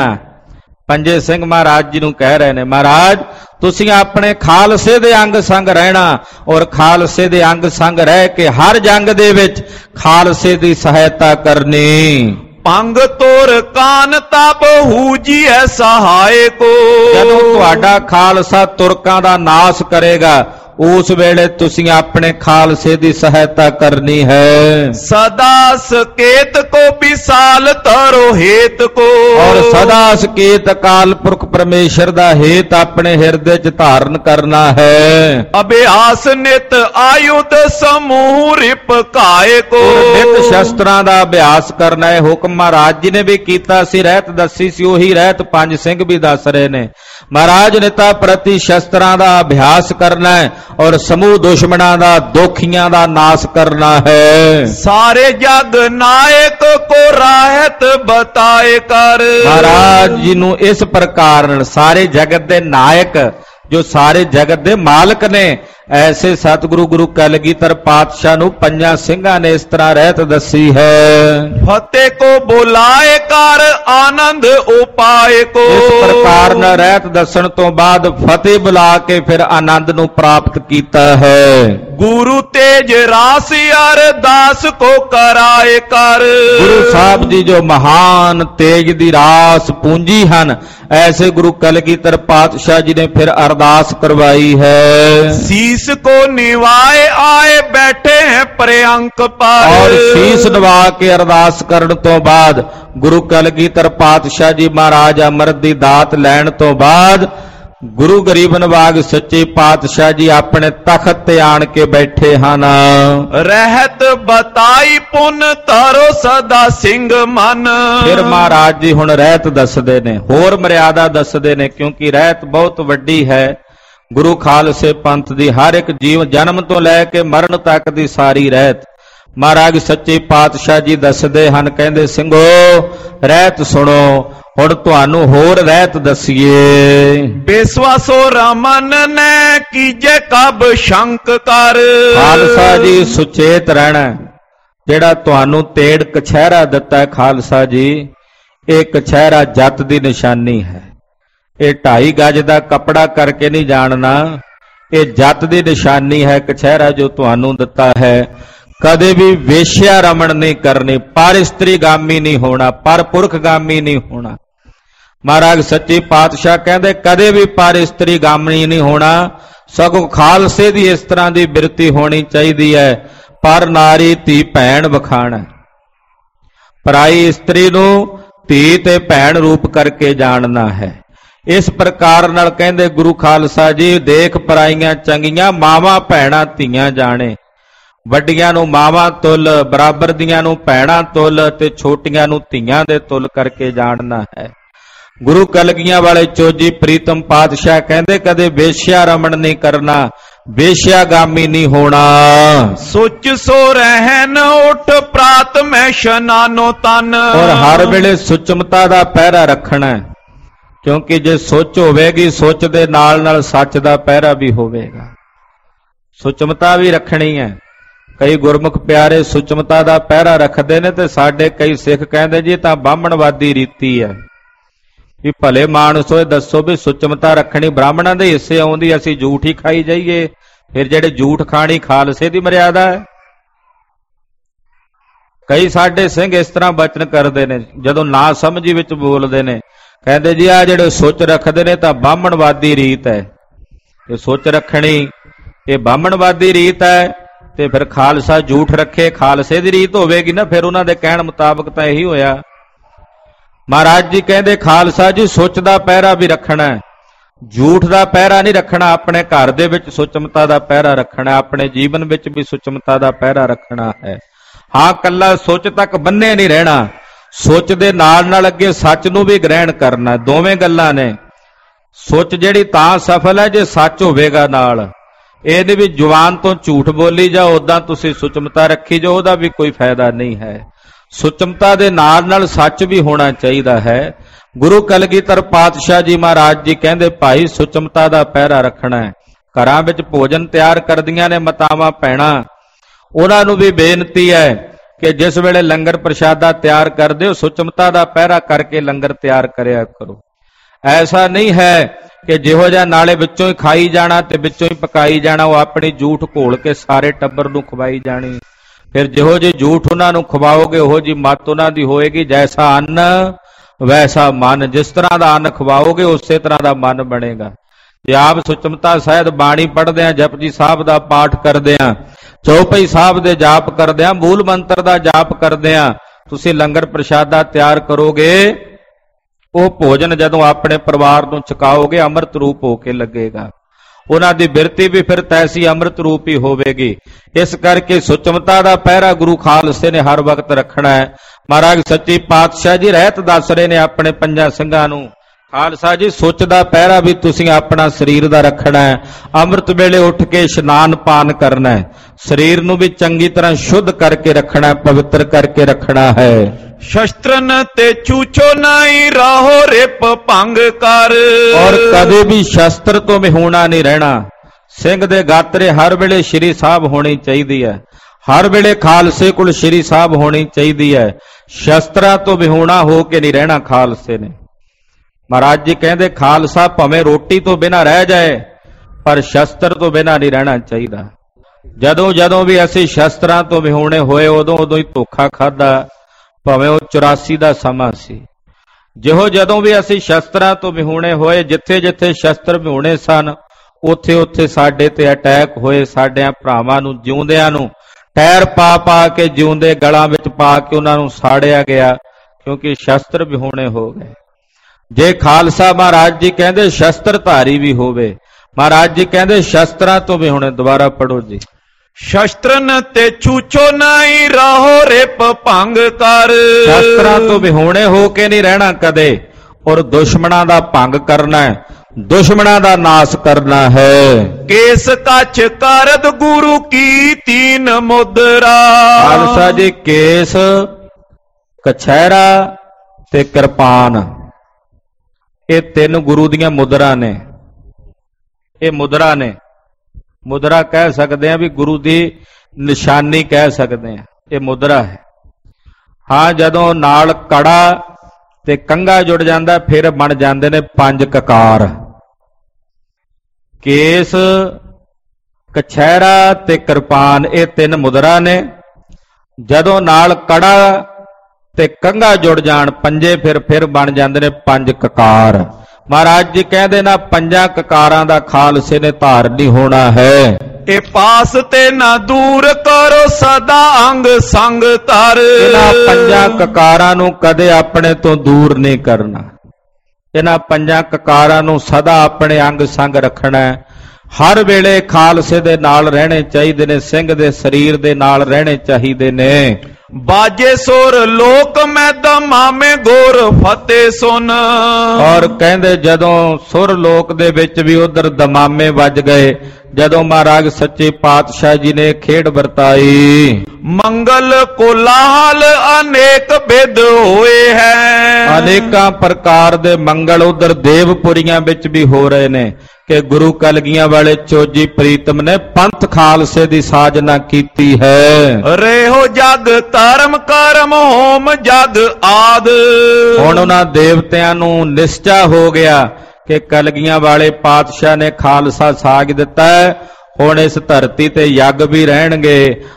ਪੰਜੇ ਸਿੰਘ ਮਹਾਰਾਜ ਜੀ ਨੂੰ ਕਹਿ ਰਹੇ ਨੇ, ਮਹਾਰਾਜ ਤੁਸੀਂ ਆਪਣੇ ਖਾਲਸੇ ਦੇ ਅੰਗ ਸੰਗ ਰਹਿਣਾ, ਔਰ ਖਾਲਸੇ ਦੇ ਅੰਗ ਸੰਗ ਰਹਿ ਕੇ ਹਰ ਜੰਗ ਦੇ ਵਿੱਚ ਖਾਲਸੇ ਦੀ ਸਹਾਇਤਾ ਕਰਨੀ। ਪੰਗ ਤੋਰ ਕਾਨ ਤਪ ਹੂਜੀਐ ਸਹਾਇ ਕੋ। ਜਦੋਂ ਤੁਹਾਡਾ ਖਾਲਸਾ ਤੁਰਕਾਂ ਦਾ ਨਾਸ ਕਰੇਗਾ, ਉਸ ਵੇਲੇ ਤੁਸੀਂ ਆਪਣੇ ਖਾਲਸੇ ਦੀ ਸਹਾਇਤਾ ਕਰਨੀ ਹੈ। ਸਦਾ ਸਕੇਤ ਕੋ ਵਿਸਾਲ ਤਰੋ ਹੇਤ ਕੋ। ਔਰ ਸਦਾ ਸਕੇਤ ਅਕਾਲ ਪੁਰਖ ਪਰਮੇਸ਼ਰ ਦਾ ਹੇਤ ਆਪਣੇ ਹਿਰਦੇ 'ਚ ਧਾਰਨ ਕਰਨਾ ਹੈ। ਅਭਿਆਸ ਨਿਤ ਆਯੁਧ ਸਮੂਹ ਰਿਪ ਕਾਏ ਕੋ। ਨਿਤ ਸ਼ਸਤਰਾਂ ਦਾ ਅਭਿਆਸ ਕਰਨਾ ਹੈ। ਹੁਕਮ ਮਹਾਰਾਜ ਜੀ ਨੇ ਵੀ ਕੀਤਾ ਸੀ, ਰਹਿਤ ਦੱਸੀ ਸੀ, ਉਹੀ ਰਹਿਤ ਪੰਜ ਸਿੰਘ ਵੀ ਦੱਸ ਰਹੇ ਨੇ। ਮਹਾਰਾਜ ਨਿਤਾ ਪ੍ਰਤੀ ਸ਼ਸਤਰਾਂ ਦਾ ਅਭਿਆਸ ਕਰਨਾ ਹੈ, ਔਰ ਸਮੂਹ ਦੁਸ਼ਮਣਾਂ ਦਾ, ਦੋਖੀਆਂ ਦਾ ਨਾਸ ਕਰਨਾ ਹੈ। ਸਾਰੇ ਜਗ ਨਾਇਕ ਕੋ ਰਾਹਤ ਬਤਾਏ ਕਰ। ਮਹਾਰਾਜ ਜੀ ਨੂੰ ਇਸ ਪ੍ਰਕਾਰ ਨਾਲ ਸਾਰੇ ਜਗਤ ਦੇ ਨਾਇਕ, ਜੋ ਸਾਰੇ ਜਗਤ ਦੇ ਮਾਲਕ ਨੇ, ਐਸੇ ਸਤਿਗੁਰੂ ਗੁਰੂ ਕਲਗੀਧਰ ਪਾਤਸ਼ਾਹ ਨੂੰ ਪੰਜਾਂ ਸਿੰਘਾਂ ਨੇ ਇਸ ਤਰ੍ਹਾਂ ਰਹਿਤ ਦੱਸੀ ਹੈ। ਫਤਿਹ ਕੋ ਬੁਲਾਏ ਕਰ ਆਨੰਦ ਉਪਾਏ ਕੋ। ਇਸ ਪ੍ਰਕਾਰ ਨਾਲ ਰਹਿਤ ਦੱਸਣ ਤੋਂ ਬਾਅਦ ਫਤਿਹ ਬੁਲਾ ਕੇ ਫਿਰ ਆਨੰਦ ਨੂੰ ਪ੍ਰਾਪਤ ਕੀਤਾ ਹੈ। ਗੁਰੂ ਤੇਜ ਰਾਸ ਅਰਦਾਸ ਕੋ ਕਰਾਏ ਕਰ। ਗੁਰੂ ਸਾਹਿਬ ਜੀ ਜੋ ਮਹਾਨ ਤੇਜ ਦੀ ਰਾਸ ਪੂੰਜੀ ਹਨ, ਐਸੇ ਗੁਰੂ ਕਲਗੀਧਰ ਪਾਤਸ਼ਾਹ ਜੀ ਨੇ ਫਿਰ ਅਰਦਾਸ ਕਰਵਾਈ ਹੈ। ਸੀਸ ਕੋ ਨਿਵਾਏ ਆਏ ਬੈਠੇ ਹੈ ਪ੍ਰਿਅੰਕ ਪਰ। ਔਰ ਸੀਸ ਨਿਵਾ ਕੇ ਅਰਦਾਸ ਕਰਨ ਤੋਂ ਬਾਅਦ ਗੁਰੂ ਕਲਗੀਧਰ ਪਾਤਸ਼ਾਹ ਜੀ ਮਹਾਰਾਜ ਅੰਮ੍ਰਿਤ ਦੀ ਦਾਤ ਲੈਣ ਤੋਂ ਬਾਅਦ ਗੁਰੂ ਗਰੀਬ ਨਵਾਜ ਸੱਚੇ ਪਾਤਸ਼ਾਹ ਜੀ ਆਪਣੇ ਤਖਤ ਤੇ ਆਣ ਕੇ ਬੈਠੇ ਹਨ। ਰਹਿਤ ਬਤਾਈ ਪੁਨ ਤਰੋ ਸਦਾ ਸਿੰਘ ਮਨ। ਫਿਰ ਮਹਾਰਾਜ ਜੀ ਹੁਣ ਰਹਿਤ ਦੱਸਦੇ ਨੇ, ਹੋਰ ਮਰਿਆਦਾ ਦੱਸਦੇ ਨੇ, ਕਿਉਂਕਿ ਰਹਿਤ ਬਹੁਤ ਵੱਡੀ ਹੈ। ਗੁਰੂ ਖਾਲਸੇ ਪੰਥ ਦੀ ਹਰ ਇੱਕ ਜੀਵ ਜਨਮ ਤੋਂ ਲੈ ਕੇ ਮਰਨ ਤੱਕ ਦੀ ਸਾਰੀ ਰਹਿਤ ਮਹਾਰਾਜ ਸੱਚੇ ਪਾਤਸ਼ਾਹ ਜੀ ਦੱਸਦੇ ਹਨ। ਕਹਿੰਦੇ ਸਿੰਘੋ ਰਹਿਤ ਸੁਣੋ, ਹੁਣ ਤੁਹਾਨੂੰ ਹੋਰ ਰਹਿਤ ਦਸੀਏ। ਬੇਸਵਾਸੋ ਰਮਨ ਨੇ ਕੀਜੇ ਕਬ ਸ਼ੰਕ ਕਰ। ਖਾਲਸਾ ਜੀ ਸੁਚੇਤ ਰਹਿਣਾ। ਜਿਹੜਾ ਤੁਹਾਨੂੰ ਤੇੜ ਕਛਹਿਰਾ ਦਿੱਤਾ ਹੈ ਖਾਲਸਾ ਜੀ, ਇਹ ਕਛਹਿਰਾ ਜੱਤ ਦੀ ਨਿਸ਼ਾਨੀ ਹੈ। ਇਹ 2.5 ਗਜ ਦਾ ਕੱਪੜਾ ਕਰਕੇ ਨਹੀਂ ਜਾਣਨਾ, ਇਹ ਜੱਤ ਦੀ ਨਿਸ਼ਾਨੀ ਹੈ। ਕਛਹਿਰਾ ਜੋ ਤੁਹਾਨੂੰ ਦਿੱਤਾ ਹੈ, ਕਦੇ ਵੀ ਵੇਸ਼ਿਆ ਰਮਣ ਨਹੀਂ ਕਰਨੀ, ਪਰ ਇਸਤਰੀਗਾਮੀ ਨਹੀਂ ਹੋਣਾ, ਪਰ ਪੁਰਖਗਾਮੀ ਨਹੀਂ ਹੋਣਾ। ਮਹਾਰਾਜ ਸੱਚੇ ਪਾਤਸ਼ਾਹ ਕਹਿੰਦੇ ਕਦੇ ਵੀ ਪਰ ਇਸਤਰੀਗਾਮੀ ਨਹੀਂ ਹੋਣਾ, ਸਗੋਂ ਖਾਲਸੇ ਦੀ ਇਸ ਤਰ੍ਹਾਂ ਦੀ ਬਿਰਤੀ ਹੋਣੀ ਚਾਹੀਦੀ ਹੈ। ਪਰ ਨਾਰੀ ਧੀ ਭੈਣ ਵਖਾਣਾ, ਪਰਾਈ ਇਸਤਰੀ ਨੂੰ ਧੀ ਤੇ ਭੈਣ ਰੂਪ ਕਰਕੇ ਜਾਣਨਾ ਹੈ। ਇਸ ਪ੍ਰਕਾਰ ਨਾਲ ਕਹਿੰਦੇ ਗੁਰੂ ਖਾਲਸਾ ਜੀ, ਦੇਖ ਪਰਾਈਆਂ ਚੰਗੀਆਂ ਮਾਵਾਂ ਭੈਣਾਂ ਧੀਆਂ ਜਾਣੇ। ਵੱਡੀਆਂ ਨੂੰ ਮਾਵਾਂ ਤੁਲ, ਬਰਾਬਰ ਦੀਆਂ ਨੂੰ ਭੈਣਾਂ ਤੁਲ, ਤੇ ਛੋਟੀਆਂ ਨੂੰ ਧੀਆਂ ਦੇ ਤੁਲ ਕਰਕੇ ਜਾਣਨਾ ਹੈ। ਗੁਰੂ ਕਲਗੀਆਂ ਵਾਲੇ ਚੋਜੀ ਪ੍ਰੀਤਮ ਪਾਤਸ਼ਾਹ ਕਹਿੰਦੇ ਕਦੇ ਵੇਸ਼ਿਆ ਰਮਣ ਨਹੀਂ ਕਰਨਾ, ਵੇਸ਼ਿਆਗਾਮੀ ਨਹੀਂ ਹੋਣਾ। ਸੁੱਚ ਸੋ ਰਹਿਨ ਉਠ ਪ੍ਰਾਤ ਮੈਂ ਸ਼ਨਾਨੋ ਤਨ। ਔਰ ਹਰ ਵੇਲੇ ਸੁਚਮਤਾ ਦਾ ਪਹਿਰਾ ਰੱਖਣਾ, ਕਿਉਂਕਿ ਜੇ ਸੋਚ ਹੋਵੇਗੀ, ਸੋਚ ਦੇ ਨਾਲ ਨਾਲ ਸੱਚ ਦਾ ਪਹਿਰਾ ਵੀ ਹੋਵੇਗਾ। ਸੁਚਮਤਾ ਵੀ ਰੱਖਣੀ ਹੈ। ਕਈ ਗੁਰਮੁਖ ਪਿਆਰੇ ਸੁਚਮਤਾ ਦਾ ਪਹਿਰਾ ਰੱਖਦੇ ਨੇ, ਤੇ ਸਾਡੇ ਕਈ ਸਿੱਖ ਕਹਿੰਦੇ ਜੀ ਤਾਂ ਬਾਹਮਣਵਾਦੀ ਰੀਤੀ ਹੈ। ਵੀ ਭਲੇ ਮਾਨਸੋ ਦੱਸੋ ਵੀ ਸੁਚਮਤਾ ਰੱਖਣੀ ਬ੍ਰਾਹਮਣਾਂ ਦੇ ਹਿੱਸੇ ਆਉਂਦੀ, ਅਸੀਂ ਝੂਠ ਹੀ ਖਾਈ ਜਾਈਏ। ਫਿਰ ਜਿਹੜੇ ਝੂਠ ਖਾਣੀ ਖਾਲਸੇ ਦੀ ਮਰਿਆਦਾ ਹੈ। ਕਈ ਸਾਡੇ ਸਿੰਘ ਇਸ ਤਰ੍ਹਾਂ ਬਚਨ ਕਰਦੇ ਨੇ, ਜਦੋਂ ਨਾ ਸਮਝੀ ਵਿੱਚ ਬੋਲਦੇ ਨੇ, ਕਹਿੰਦੇ ਜੀ ਆ ਜਿਹੜੇ ਸੋਚ ਰੱਖਦੇ ਨੇ ਤਾਂ ਬਾਹਮਣਵਾਦੀ ਰੀਤ ਹੈ। ਇਹ ਸੋਚ ਰੱਖਣੀ ਇਹ ਬਾਹਮਣਵਾਦੀ ਰੀਤ ਹੈ, ਤੇ ਫਿਰ ਖਾਲਸਾ ਝੂਠ ਰੱਖੇ ਖਾਲਸੇ ਦੀ ਰੀਤ ਹੋਵੇਗੀ ਨਾ। ਫਿਰ ਉਹਨਾਂ ਦੇ ਕਹਿਣ ਮੁਤਾਬਕ ਤਾਂ ਇਹੀ ਹੋਇਆ। ਮਹਾਰਾਜ ਜੀ ਕਹਿੰਦੇ ਖਾਲਸਾ ਜੀ ਸੁੱਚ ਦਾ ਪਹਿਰਾ ਵੀ ਰੱਖਣਾ, ਝੂਠ ਦਾ ਪਹਿਰਾ ਨਹੀਂ ਰੱਖਣਾ। ਆਪਣੇ ਘਰ ਦੇ ਵਿੱਚ ਸੁਚਮਤਾ ਦਾ ਪਹਿਰਾ ਰੱਖਣਾ, ਆਪਣੇ ਜੀਵਨ ਵਿੱਚ ਵੀ ਸੁਚਮਤਾ ਦਾ ਪਹਿਰਾ ਰੱਖਣਾ ਹੈ। ਹਾਂ, ਕੱਲਾ ਸੁੱਚ ਤੱਕ ਬੰਨੇ ਨਹੀਂ ਰਹਿਣਾ, ਸੁੱਚ ਦੇ ਨਾਲ ਨਾਲ ਅੱਗੇ ਸੱਚ ਨੂੰ ਵੀ ਗ੍ਰਹਿਣ ਕਰਨਾ। ਦੋਵੇਂ ਗੱਲਾਂ ਨੇ। ਸੁੱਚ ਜਿਹੜੀ ਤਾਂ ਸਫਲ ਹੈ ਜੇ ਸੱਚ ਹੋਵੇਗਾ ਨਾਲ। ਇਹ ਨਹੀਂ ਵੀ ਜ਼ੁਬਾਨ ਤੋਂ ਝੂਠ ਬੋਲੀ ਜਾਓ, ਉਦਾਂ ਤੁਸੀਂ ਸੁਚਮਤਾ ਰੱਖੀ ਜਾਓ, ਉਹਦਾ ਵੀ ਕੋਈ ਫਾਇਦਾ ਨਹੀਂ ਹੈ। ਸੁਚਮਤਾ ਦੇ ਨਾਲ ਨਾਲ ਸੱਚ ਵੀ ਹੋਣਾ ਚਾਹੀਦਾ ਹੈ। ਗੁਰੂ ਕਲਗੀਧਰ ਪਾਤਸ਼ਾਹ ਜੀ ਮਹਾਰਾਜ ਜੀ ਕਹਿੰਦੇ ਭਾਈ ਸੁਚਮਤਾ ਦਾ ਪਹਿਰਾ ਰੱਖਣਾ ਹੈ। ਘਰਾਂ ਵਿੱਚ ਭੋਜਨ ਤਿਆਰ ਕਰਦੀਆਂ ਨੇ ਮਾਤਾਵਾਂ ਭੈਣਾਂ, ਉਹਨਾਂ ਨੂੰ ਵੀ ਬੇਨਤੀ ਹੈ ਕਿ ਜਿਸ ਵੇਲੇ ਲੰਗਰ ਪ੍ਰਸ਼ਾਦਾ ਤਿਆਰ ਕਰਦੇ ਹੋ ਸੁਚਮਤਾ ਦਾ ਪਹਿਰਾ ਕਰਕੇ ਲੰਗਰ ਤਿਆਰ ਕਰਿਆ ਕਰੋ। ਐਸਾ ਨਹੀਂ ਹੈ ਕਿ ਜਿਹੋ ਜਿਹਾ ਨਾਲੇ ਵਿੱਚੋਂ ਹੀ ਖਾਈ ਜਾਣਾ ਤੇ ਵਿੱਚੋਂ ਹੀ ਪਕਾਈ ਜਾਣਾ, ਉਹ ਆਪਣੀ ਝੂਠ ਘੋਲ ਕੇ ਸਾਰੇ ਟੱਬਰ ਨੂੰ ਖਵਾਈ ਜਾਣੀ। ਫਿਰ ਜਿਹੋ ਜਿਹੇ ਝੂਠ ਉਹਨਾਂ ਨੂੰ ਖਵਾਓਗੇ ਉਹੋ ਜੀ ਮੱਤ ਉਹਨਾਂ ਦੀ ਹੋਏਗੀ। ਜੈਸਾ ਅੰਨ ਵੈਸਾ ਮਨ, ਜਿਸ ਤਰ੍ਹਾਂ ਦਾ ਅੰਨ ਖਵਾਓਗੇ ਉਸੇ ਤਰ੍ਹਾਂ ਦਾ ਮਨ ਬਣੇਗਾ। ਜੇ ਆਪ ਸੁਚਮਤਾ ਸਹਿਤ ਬਾਣੀ ਪੜ੍ਹਦੇ ਆ, ਜਪਜੀ ਸਾਹਿਬ ਦਾ ਪਾਠ ਕਰਦੇ ਆ, ਚੌਪਈ ਸਾਹਿਬ ਦੇ ਜਾਪ ਕਰਦੇ ਆ, ਮੂਲ ਮੰਤਰ ਦਾ ਜਾਪ ਕਰਦੇ ਆ, ਤੁਸੀਂ ਲੰਗਰ ਪ੍ਰਸ਼ਾਦਾ ਤਿਆਰ ਕਰੋਗੇ, ਉਹ ਭੋਜਨ ਜਦੋਂ ਆਪਣੇ ਪਰਿਵਾਰ ਨੂੰ ਛਕਾਓਗੇ ਅੰਮ੍ਰਿਤ ਰੂਪ ਹੋ ਕੇ ਲੱਗੇਗਾ। ਉਹਨਾਂ ਦੀ ਬਿਰਤੀ ਵੀ ਫਿਰ ਤੈਸੀ ਅੰਮ੍ਰਿਤ ਰੂਪ ਹੀ ਹੋਵੇਗੀ। ਇਸ ਕਰਕੇ ਸੁਚਮਤਾ ਦਾ ਪਹਿਰਾ ਗੁਰੂ ਖਾਲਸੇ ਨੇ ਹਰ ਵਕਤ ਰੱਖਣਾ ਹੈ। ਮਹਾਰਾਜ ਸੱਚੇ ਪਾਤਸ਼ਾਹ ਜੀ ਰਹਿਤ ਦੱਸ ਰਹੇ ਨੇ ਆਪਣੇ ਪੰਜਾਂ ਸਿੰਘਾਂ ਨੂੰ, ਖਾਲਸਾ ਜੀ ਸੁੱਚ ਦਾ ਪਹਿਰਾ ਵੀ ਤੁਸੀਂ ਆਪਣਾ ਸਰੀਰ ਦਾ ਰੱਖਣਾ ਹੈ। ਅੰਮ੍ਰਿਤ ਵੇਲੇ ਉੱਠ ਕੇ ਇਸ਼ਨਾਨ ਪਾਨ ਕਰਨਾ ਹੈ, ਸਰੀਰ ਨੂੰ ਵੀ ਚੰਗੀ ਤਰ੍ਹਾਂ ਸ਼ੁੱਧ ਕਰਕੇ ਰੱਖਣਾ ਹੈ, ਪਵਿੱਤਰ ਕਰਕੇ ਰੱਖਣਾ ਹੈ। ਸ਼ਸਤਰਨ ਤੇ ਚੂਚੋ ਨਾਈ ਰਾਹੋ ਰਿਪ ਭੰਗ ਕਰ, ਔਰ ਕਦੇ ਵੀ ਸ਼ਸਤਰ ਤੋਂ ਵਿਹੂਣਾ ਨਹੀਂ ਰਹਿਣਾ। ਸਿੰਘ ਦੇ ਗਾਤਰੇ ਹਰ ਵੇਲੇ ਸ਼੍ਰੀ ਸਾਹਿਬ ਹੋਣੀ ਚਾਹੀਦੀ ਹੈ, ਹਰ ਵੇਲੇ ਖਾਲਸੇ ਕੋਲ ਸ਼੍ਰੀ ਸਾਹਿਬ ਹੋਣੀ ਚਾਹੀਦੀ ਹੈ। ਸ਼ਸਤਰਾਂ ਤੋਂ ਵਿਹੂਣਾ ਹੋ ਕੇ ਨਹੀਂ ਰਹਿਣਾ ਖਾਲਸੇ ਨੇ। ਮਹਾਰਾਜ ਜੀ ਕਹਿੰਦੇ ਖਾਲਸਾ ਭਾਵੇਂ ਰੋਟੀ ਤੋਂ ਬਿਨਾਂ ਰਹਿ ਜਾਏ ਪਰ ਸ਼ਸਤਰ ਤੋਂ ਬਿਨਾਂ ਨਹੀਂ ਰਹਿਣਾ ਚਾਹੀਦਾ। ਜਦੋਂ ਜਦੋਂ ਵੀ ਅਸੀਂ ਸ਼ਸਤਰਾਂ ਤੋਂ ਵਿਹੂਣੇ ਹੋਏ ਉਦੋਂ ਉਦੋਂ ਹੀ ਧੋਖਾ ਖਾਧਾ, ਭਾਵੇਂ ਉਹ 84 ਦਾ ਸਮਾਂ ਸੀ। ਜਿਹੋ ਜਦੋਂ ਵੀ ਅਸੀਂ ਸ਼ਸਤਰਾਂ ਤੋਂ ਵਿਹੂਣੇ ਹੋਏ, ਜਿੱਥੇ ਜਿੱਥੇ ਸ਼ਸਤਰ ਵਿਹੂਣੇ ਸਨ ਉੱਥੇ ਉੱਥੇ ਸਾਡੇ ਤੇ ਅਟੈਕ ਹੋਏ। ਸਾਡਿਆਂ ਭਰਾਵਾਂ ਨੂੰ ਜਿਉਂਦਿਆਂ ਨੂੰ ਟਾਇਰ ਪਾ ਪਾ ਕੇ ਜਿਉਂਦੇ ਗਲਾਂ ਵਿੱਚ ਪਾ ਕੇ ਉਹਨਾਂ ਨੂੰ ਸਾੜਿਆ ਗਿਆ, ਕਿਉਂਕਿ ਸ਼ਸਤਰ ਵਿਹੂਣੇ ਹੋ ਗਏ। ਜੇ ਖਾਲਸਾ ਮਹਾਰਾਜ ਜੀ ਕਹਿੰਦੇ ਸ਼ਸਤਰ ਧਾਰੀ ਵੀ ਹੋਵੇ, ਮਹਾਰਾਜ ਜੀ ਕਹਿੰਦੇ ਸ਼ਸਤਰਾਂ ਤੋਂ ਵਿਹੂਣੇ। ਦੁਬਾਰਾ ਪੜੋ ਜੀ। ਸ਼ਸਤਰਨ ਤੇ ਚੂਚੋ ਨਾਈ ਰਾਹੋ ਰਿਪ ਭੰਗ ਕਰ, ਸ਼ਸਤਰਾਂ ਤੋਂ ਵਿਹੂਣੇ ਹੋ ਕੇ ਨਹੀਂ ਰਹਿਣਾ ਕਦੇ, ਔਰ ਦੁਸ਼ਮਣਾਂ ਦਾ ਭੰਗ ਕਰਨਾ ਹੈ, ਦੁਸ਼ਮਣਾਂ ਦਾ ਨਾਸ ਕਰਨਾ ਹੈ। ਕੇਸ ਕੱਛ ਕਰਦ ਗੁਰੂ ਕੀ ਤੀਨ ਮੁਦਰਾ, ਖਾਲਸਾ ਜੀ ਕੇਸ, ਕਛਹਿਰਾ ਤੇ ਕਿਰਪਾਨ, ਇਹ ਤਿੰਨ ਗੁਰੂ ਦੀਆਂ ਮੁਦਰਾ ਨੇ। ਇਹ ਮੁਦਰਾ ਨੇ, ਮੁਦਰਾ ਕਹਿ ਸਕਦੇ ਆ ਵੀ ਗੁਰੂ ਦੀ ਨਿਸ਼ਾਨੀ ਕਹਿ ਸਕਦੇ ਆ, ਇਹ ਮੁਦਰਾ ਹੈ। ਹਾਂ, ਜਦੋਂ ਨਾਲ ਕੜਾ ਤੇ ਕੰਘਾ ਜੁੜ ਜਾਂਦਾ ਫਿਰ ਬਣ ਜਾਂਦੇ ਨੇ 5 ਕਕਾਰ। ਕੇਸ, ਕਛਹਿਰਾ ਤੇ ਕਿਰਪਾਨ, ਇਹ ਤਿੰਨ ਮੁਦਰਾ ਨੇ। ਜਦੋਂ ਨਾਲ ਕੜਾ ਤੇ ਕੰਘਾ ਜੁੜ ਜਾਣ ਪੰਜੇ, ਫਿਰ ਬਣ ਜਾਂਦੇ ਨੇ 5 ਕਕਾਰ। ਮਹਾਰਾਜ ਜੀ ਕਹਿੰਦੇ ਨਾ 5 ਕਕਾਰਾਂ ਦਾ ਖਾਲਸੇ ਨੇ ਧਾਰ ਨਹੀਂ ਹੋਣਾ ਹੈ। ਇਹ ਪਾਸ ਤੇ ਨਾ ਦੂਰ ਕਰੋ ਸਦਾ ਅੰਗ ਸੰਗ ਧਰ, ਇਹਨਾਂ 5 ਕਕਾਰਾਂ ਨੂੰ ਕਦੇ ਆਪਣੇ ਤੋਂ ਦੂਰ ਨਹੀਂ ਕਰਨਾ। ਇਹਨਾਂ 5 ਕਕਾਰਾਂ ਨੂੰ ਸਦਾ ਆਪਣੇ ਅੰਗ ਸੰਗ ਰੱਖਣਾ ਹੈ। ਹਰ ਵੇਲੇ ਖਾਲਸੇ ਦੇ ਨਾਲ ਰਹਿਣੇ ਚਾਹੀਦੇ ਨੇ, ਸਿੰਘ ਦੇ ਸਰੀਰ ਦੇ ਨਾਲ ਰਹਿਣੇ ਚਾਹੀਦੇ ਨੇ। ਬਾਜੇ ਸੁਰ ਲੋਕ ਮੈਂ ਦਮਾਮੇ ਗੋਰ ਫਤਿਹ ਸੁਨ, ਔਰ ਕਹਿੰਦੇ ਜਦੋਂ ਸੁਰ ਲੋਕ ਦੇ ਵਿੱਚ ਵੀ ਉਧਰ ਦਮਾਮੇ ਵੱਜ ਗਏ, ਜਦੋਂ ਮਹਾਰਾਜ ਸੱਚੇ ਪਾਤਸ਼ਾਹ ਜੀ ਨੇ ਖੇਡ ਵਰਤਾਈ। ਮੰਗਲ ਕੋਲਾਹਲ ਅਨੇਕ ਬਿਦ ਹੋਏ ਹੈ, ਅਨੇਕਾਂ ਪ੍ਰਕਾਰ ਦੇ ਮੰਗਲ ਉਧਰ ਦੇਵਪੁਰੀਆਂ ਵਿੱਚ ਵੀ ਹੋ ਰਹੇ ਨੇ ਕਿ ਗੁਰੂ ਕਲਗੀਆਂ ਵਾਲੇ ਚੋਜੀ ਪ੍ਰੀਤਮ ਨੇ ਪੰਥ ਖਾਲਸੇ ਦੀ ਸਾਜਨਾ ਕੀਤੀ ਹੈ। ਰਹੋ ਜਗ ਧਰਮ ਕਰਮ ਹੋਮ ਜਗ ਆਦ, ਹੁਣ ਉਹਨਾਂ ਦੇਵਤਿਆਂ ਨੂੰ ਨਿਸ਼ਚਾ ਹੋ ਗਿਆ ਕਿ ਕਲਗੀਆਂ ਵਾਲੇ ਪਾਤਸ਼ਾਹ ਨੇ ਖਾਲਸਾ ਸਾਜ ਦਿੱਤਾ ਹੈ, ਹੁਣ ਇਸ ਧਰਤੀ ਤੇ ਯੱਗ ਵੀ ਰਹਿਣਗੇ।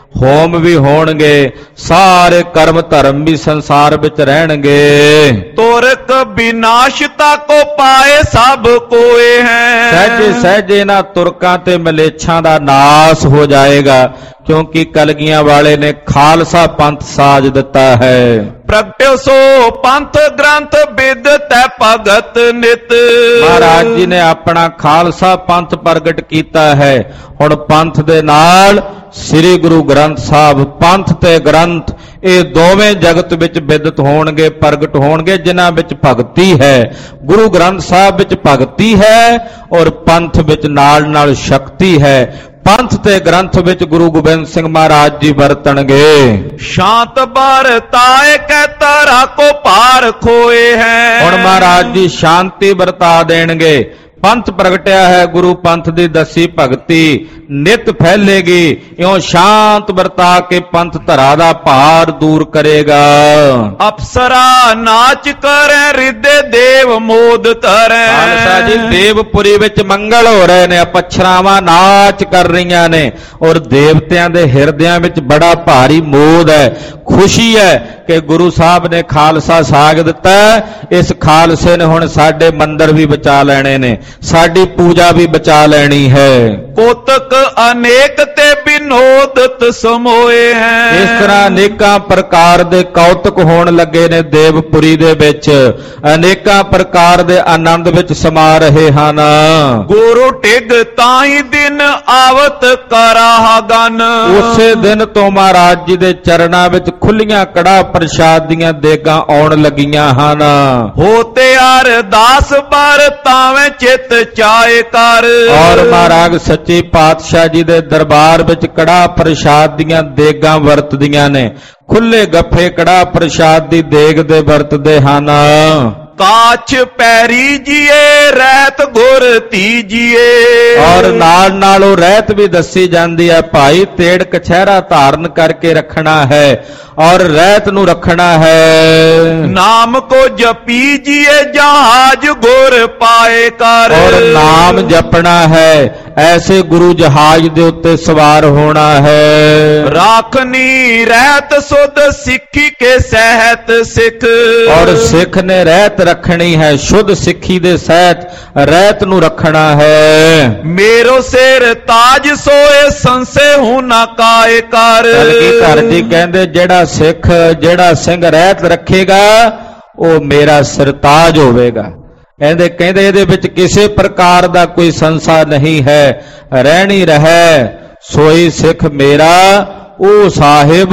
ਹੋਮ ਵੀ ਹੋਣਗੇ, ਸਾਰੇ ਕਰਮ ਧਰਮ ਵੀ ਸੰਸਾਰ ਵਿੱਚ ਰਹਿਣਗੇ। ਤੁਰਕ ਵਿਨਾਸ਼ਤਾ ਕੋ ਪਾਏ ਸਭ ਕੋਏ ਹੈ। ਸਹਿਜੇ ਸਹਿਜੇ ਇਹਨਾਂ ਤੁਰਕਾਂ ਤੇ ਮਲੇਛਾਂ ਦਾ ਨਾਸ ਹੋ ਜਾਏਗਾ, ਕਿਉਂਕਿ ਕਲਗੀਆਂ ਵਾਲੇ ਨੇ ਖਾਲਸਾ ਪੰਥ ਸਾਜ ਦਿੱਤਾ ਹੈ। ਪ੍ਰਗਟਿਓ ਸੋ ਪੰਥ ਗ੍ਰੰਥ ਬਿਦ ਤੈ ਭਗਤ ਨਿਤ। ਮਹਾਰਾਜ ਜੀ ਨੇ ਆਪਣਾ ਖਾਲਸਾ ਪੰਥ ਪ੍ਰਗਟ ਕੀਤਾ ਹੈ। ਹੁਣ ਪੰਥ ਦੇ ਨਾਲ ਸ੍ਰੀ ਗੁਰੂ ਗ੍ਰੰਥ ਸਾਹਿਬ, ਪੰਥ ਤੇ ਗ੍ਰੰਥ, ਇਹ ਦੋਵੇਂ ਜਗਤ ਵਿੱਚ ਬਿਦਤ ਹੋਣਗੇ, ਪ੍ਰਗਟ ਹੋਣਗੇ, ਜਿਨ੍ਹਾਂ ਵਿੱਚ ਭਗਤੀ ਹੈ। ਗੁਰੂ ਗ੍ਰੰਥ ਸਾਹਿਬ ਵਿੱਚ ਭਗਤੀ ਹੈ ਔਰ ਪੰਥ ਵਿੱਚ ਨਾਲ ਨਾਲ ਸ਼ਕਤੀ ਹੈ। ਪੰਥ ਤੇ ਗ੍ਰੰਥ ਵਿੱਚ ਗੁਰੂ ਗੋਬਿੰਦ ਸਿੰਘ ਮਹਾਰਾਜ ਜੀ ਵਰਤਣਗੇ। ਸ਼ਾਂਤ ਵਰਤਾਏ ਕੈ ਤਰਾ ਕੋ ਪਾਰ ਖੋਏ ਹੈ। ਹੁਣ ਮਹਾਰਾਜ ਜੀ ਸ਼ਾਂਤੀ ਵਰਤਾ ਦੇਣਗੇ। ਪੰਥ ਪ੍ਰਗਟਿਆ ਹੈ, ਗੁਰੂ ਪੰਥ ਦੀ ਦਸੀ ਭਗਤੀ ਨਿਤ ਫੈਲੇਗੀ। ਇਉਂ ਸ਼ਾਂਤ ਵਰਤਾ ਕੇ ਪੰਥ ਧਰਾ ਦਾ ਭਾਰ ਦੂਰ ਕਰੇਗਾ। ਅਪਸਰਾ ਨਾਚ ਕਰੈ ਰਿਦੇ ਦੇਵ ਮੋਦ ਧਰੈ। ਖਾਲਸਾ ਜੀ ਦੇਵਪੁਰੀ ਵਿੱਚ ਮੰਗਲ ਹੋ ਰਹੇ ਨੇ, ਅਪਛਰਾਵਾਂ ਨਾਚ ਕਰ ਰਹੀਆਂ ਨੇ ਔਰ ਦੇਵਤਿਆਂ ਦੇ ਹਿਰਦਿਆਂ ਵਿੱਚ ਬੜਾ ਭਾਰੀ ਮੋਦ ਹੈ, ਖੁਸ਼ੀ ਹੈ ਕਿ ਗੁਰੂ ਸਾਹਿਬ ਨੇ ਖਾਲਸਾ ਸਾਗ ਦਿੱਤਾ। ਇਸ ਖਾਲਸੇ ਨੇ ਹੁਣ ਸਾਡੇ ਮੰਦਰ ਵੀ ਬਚਾ ਲੈਣੇ ਨੇ, ਸਾਡੀ ਪੂਜਾ ਵੀ ਬਚਾ ਲੈਣੀ ਹੈ। ਕੋਤਕ ਅਨੇਕ ਤੇ ਬਿਨੋਦਤ ਸਮੋਏ ਹੈ। ਇਸ ਤਰ੍ਹਾਂ ਅਨੇਕਾਂ ਪ੍ਰਕਾਰ ਦੇ ਕੌਤਕ ਹੋਣ ਲੱਗੇ ਨੇ ਦੇਵਪੁਰੀ ਦੇ ਵਿੱਚ, ਅਨੇਕਾਂ ਪ੍ਰਕਾਰ ਦੇ ਆਨੰਦ ਵਿੱਚ ਸਮਾ ਰਹੇ ਹਨ। ਗੁਰੂ ਟਿਗ ਤਾਈ ਦਿਨ ਆਵਤ ਕਰਾਹ ਗਨ। ਉਸੇ ਦਿਨ ਤੋਂ ਮਹਾਰਾਜ ਜੀ ਦੇ ਚਰਨਾਂ ਵਿੱਚ ਖੁੱਲੀਆਂ ਕੜਾ ਪ੍ਰਸ਼ਾਦ ਦੀਆਂ ਦੇਗਾਂ ਆਉਣ ਲੱਗੀਆਂ ਹਨ। ਹੋਤੇ ਅਰਦਾਸ ਵਰਤਾਵੇਂ ਚਿਤ ਚਾਏ ਕਰ। ਔਰ ਮਹਾਰਾਜ ਸੱਚੇ ਪਾਤਸ਼ਾਹ ਜੀ ਦੇ ਦਰਬਾਰ ਵਿੱਚ ਕੜਾ ਪ੍ਰਸ਼ਾਦ ਦੀਆਂ ਦੇਗਾਂ ਵਰਤਦੀਆਂ ਨੇ। ਖੁੱਲੇ ਗੱਫੇ ਕੜਾ ਪ੍ਰਸ਼ਾਦ ਦੀ ਦੇਗ ਦੇ ਵਰਤਦੇ ਹਨ। ਕਾਛ ਪੈਰੀ ਜੀਏ ਰਹਿਤ ਗੁਰ ਤੀਜੀਏ। ਔਰ ਨਾਲ ਨਾਲ ਉਹ ਰਹਿਤ ਵੀ ਦੱਸੀ ਜਾਂਦੀ ਹੈ, ਭਾਈ ਤੇੜ ਕਛਹਿਰਾ ਧਾਰਨ ਕਰਕੇ ਰੱਖਣਾ ਹੈ ਔਰ ਰਹਿਤ ਨੂੰ ਰੱਖਣਾ ਹੈ। ਨਾਮ ਕੋ ਜਪੀ ਜੀਏ ਜਹਾਜ ਗੁਰ ਪਾਏ ਕਰ। ਔਰ ਨਾਮ ਜਪਣਾ ਹੈ, ਐਸੇ ਗੁਰੂ ਜਹਾਜ਼ ਦੇ ਉੱਤੇ ਸਵਾਰ ਹੋਣਾ ਹੈ। ਰਾਖਨੀ ਰਹਿਤ ਸੁਧ ਸਿੱਖੀ ਕੇ ਸਹਿਤ ਸਿੱਖ। ਔਰ ਸਿੱਖ ਨੇ ਰਹਿਤ ਰੱਖਣੀ ਹੈ, ਸ਼ੁੱਧ ਸਿੱਖੀ ਦੇ ਸਹਿਤ ਰਹਿਤ ਨੂੰ ਰੱਖਣਾ ਹੈ। ਮੇਰੋ ਸਿਰ ਤਾਜ ਸੋਏ ਸੰਸੇ ਹੂੰ ਨਾ ਕਾਏ ਕਰ। ਕਲਗੀਧਰ ਜੀ ਕਹਿੰਦੇ ਜਿਹੜਾ ਸਿੱਖ, ਜਿਹੜਾ ਸਿੰਘ ਰਹਿਤ ਰੱਖੇਗਾ ਉਹ ਮੇਰਾ ਸਰਤਾਜ ਹੋਵੇਗਾ। ਕਹਿੰਦੇ ਇਹਦੇ ਵਿੱਚ ਕਿਸੇ ਪ੍ਰਕਾਰ ਦਾ ਕੋਈ ਸੰਸਾ ਨਹੀਂ ਹੈ, ਰਹਿਣੀ ਰਹਿ ਸੋਈ ਸਿੱਖ ਮੇਰਾ, ਉਹ ਸਾਹਿਬ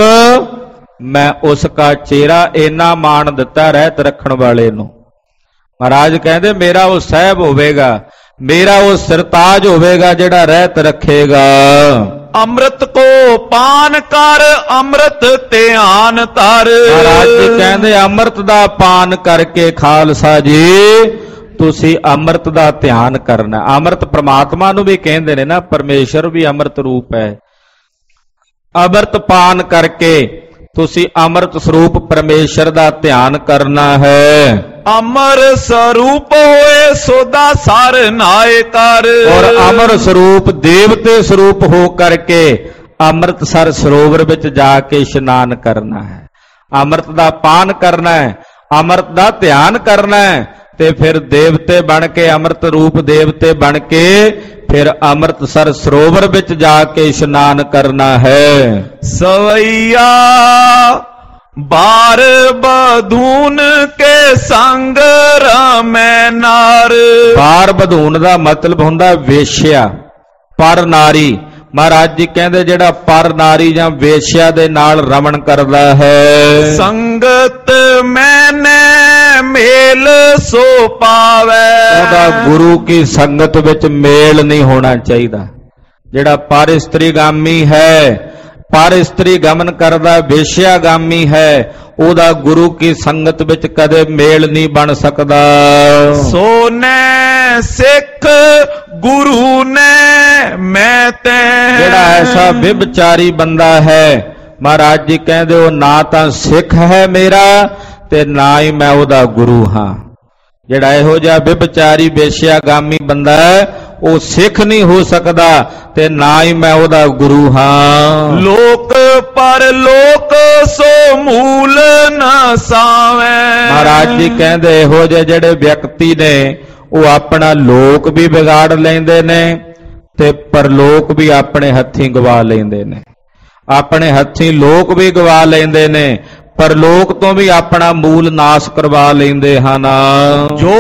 ਮੈਂ ਉਸ ਕਾ ਚਿਹਰਾ। ਇੰਨਾ ਮਾਣ ਦਿੱਤਾ ਰਹਿਤ ਰੱਖਣ ਵਾਲੇ ਨੂੰ। ਮਹਾਰਾਜ ਕਹਿੰਦੇ ਮੇਰਾ ਉਹ ਸਾਹਿਬ ਹੋਵੇਗਾ, ਮੇਰਾ ਉਹ ਸਰਤਾਜ ਹੋਵੇਗਾ ਜਿਹੜਾ ਰਹਿਤ ਰੱਖੇਗਾ। ਅੰਮ੍ਰਿਤ ਕੋ ਪਾਨ ਕਰ ਅੰਮ੍ਰਿਤ ਧਿਆਨ ਧਰ। ਮਹਾਰਾਜ ਜੀ ਕਹਿੰਦੇ ਅੰਮ੍ਰਿਤ ਦਾ ਪਾਨ ਕਰਕੇ ਖਾਲਸਾ ਜੀ ਤੁਸੀਂ ਅੰਮ੍ਰਿਤ ਦਾ ਧਿਆਨ ਕਰਨਾ। ਅੰਮ੍ਰਿਤ ਪ੍ਰਮਾਤਮਾ ਨੂੰ ਵੀ ਕਹਿੰਦੇ ਨੇ ਨਾ, ਪਰਮੇਸ਼ਰ ਵੀ ਅੰਮ੍ਰਿਤ ਰੂਪ ਹੈ। ਅੰਮ੍ਰਿਤ ਪਾਨ ਕਰਕੇ ਤੁਸੀਂ ਅੰਮ੍ਰਿਤ ਸਰੂਪ ਪਰਮੇਸ਼ਰ ਦਾ ਧਿਆਨ ਕਰਨਾ ਹੈ। ਅਮਰ ਸਰੂਪ ਹੋਏ ਸੋਦਾ ਸਰ ਨਾਏ ਕਰ। ਔਰ ਅਮਰ ਸਰੂਪ ਦੇਵਤੇ ਸਰੂਪ ਹੋ ਕਰਕੇ ਅੰਮ੍ਰਿਤਸਰ ਸਰੋਵਰ ਵਿੱਚ ਜਾ ਕੇ ਇਸ਼ਨਾਨ ਕਰਨਾ ਹੈ, ਅੰਮ੍ਰਿਤ ਦਾ ਪਾਨ ਕਰਨਾ ਹੈ, ਅੰਮ੍ਰਿਤ ਦਾ ਧਿਆਨ ਕਰਨਾ ਹੈ ਤੇ ਫਿਰ ਦੇਵਤੇ ਬਣ ਕੇ, ਅੰਮ੍ਰਿਤ ਰੂਪ ਦੇਵਤੇ ਬਣ ਕੇ ਫਿਰ ਅੰਮ੍ਰਿਤਸਰ ਸਰੋਵਰ ਵਿੱਚ ਜਾ ਕੇ ਇਸ਼ਨਾਨ ਕਰਨਾ ਹੈ। ਸਵਈਆ ਬਾਰ ਬਧੂਨ ਕੇ ਸੰਗ ਰਮੈ ਨਾਰ। ਬਾਰ ਬਧੂਨ ਦਾ ਮਤਲਬ ਹੁੰਦਾ ਵੇਸ਼ਿਆ, ਪਰ ਨਾਰੀ। ਮਹਾਰਾਜ ਜੀ ਕਹਿੰਦੇ ਜਿਹੜਾ ਪਰ ਨਾਰੀ ਜਾਂ ਵੇਸ਼ਿਆ ਦੇ ਨਾਲ ਰਮਣ ਕਰਦਾ ਹੈ। ਸੰਗਤ ਮੈਨੇ ਮੇਲ ਸੋ ਪਾਵੇ। ਉਹਦਾ ਗੁਰੂ ਕੀ ਸੰਗਤ ਵਿੱਚ ਮੇਲ ਨਹੀਂ ਹੋਣਾ ਚਾਹੀਦਾ। ਜਿਹੜਾ ਪਰ ਇਸਤਰੀਗਾਮੀ ਹੈ, ਪਰ ਇਸਤਰੀ ਗਮਨ ਕਰਦਾ, ਵੇਸ਼ਿਆਗਾਮੀ ਹੈ, ਉਹਦਾ ਗੁਰੂ ਕੀ ਸੰਗਤ ਵਿੱਚ ਕਦੇ ਮੇਲ ਨਹੀਂ ਬਣ ਸਕਦਾ। ਸੋਨੇ ਸਿੱਖ ਗੁਰੂ ਨੇ ਮੈਂ ਤੇ। ਜਿਹੜਾ ਐਸਾ ਵਿਭਚਾਰੀ ਬੰਦਾ ਹੈ, ਮਹਾਰਾਜ ਜੀ ਕਹਿੰਦੇ ਉਹ ਨਾ ਤਾਂ ਸਿੱਖ ਹੈ ਮੇਰਾ ਤੇ ਨਾ ਹੀ ਮੈਂ ਉਹਦਾ ਗੁਰੂ ਹਾਂ। ਜਿਹੜਾ ਇਹੋ ਜਿਹਾ ਵਿਭਚਾਰੀ ਵੇਸ਼ਿਆਗਾਮੀ ਬੰਦਾ ਹੈ ਉਹ ਸਿੱਖ ਨਹੀਂ ਹੋ ਸਕਦਾ ਤੇ ਨਾ ਹੀ ਮੈਂ ਉਹਦਾ ਗੁਰੂ ਹਾਂ। ਲੋਕ ਪਰਲੋਕ ਸੋ ਮੂਲ ਨ ਸਾਵੇਂ। ਮਹਾਰਾਜ ਜੀ ਕਹਿੰਦੇ ਇਹੋ ਜਿਹੇ ਜਿਹੜੇ ਵਿਅਕਤੀ ਨੇ ਉਹ ਆਪਣਾ ਲੋਕ ਵੀ ਵਿਗਾੜ ਲੈਂਦੇ ਨੇ ਤੇ ਪਰਲੋਕ ਵੀ ਆਪਣੇ ਹੱਥੀਂ ਗਵਾ ਲੈਂਦੇ ਨੇ। ਆਪਣੇ ਹੱਥੀਂ ਲੋਕ ਵੀ ਗਵਾ ਲੈਂਦੇ ਨੇ, ਪਰਲੋਕ ਤੋਂ ਵੀ ਆਪਣਾ ਮੂਲ ਨਾਸ ਕਰਵਾ ਲੈਂਦੇ ਹਨ। ਜੋ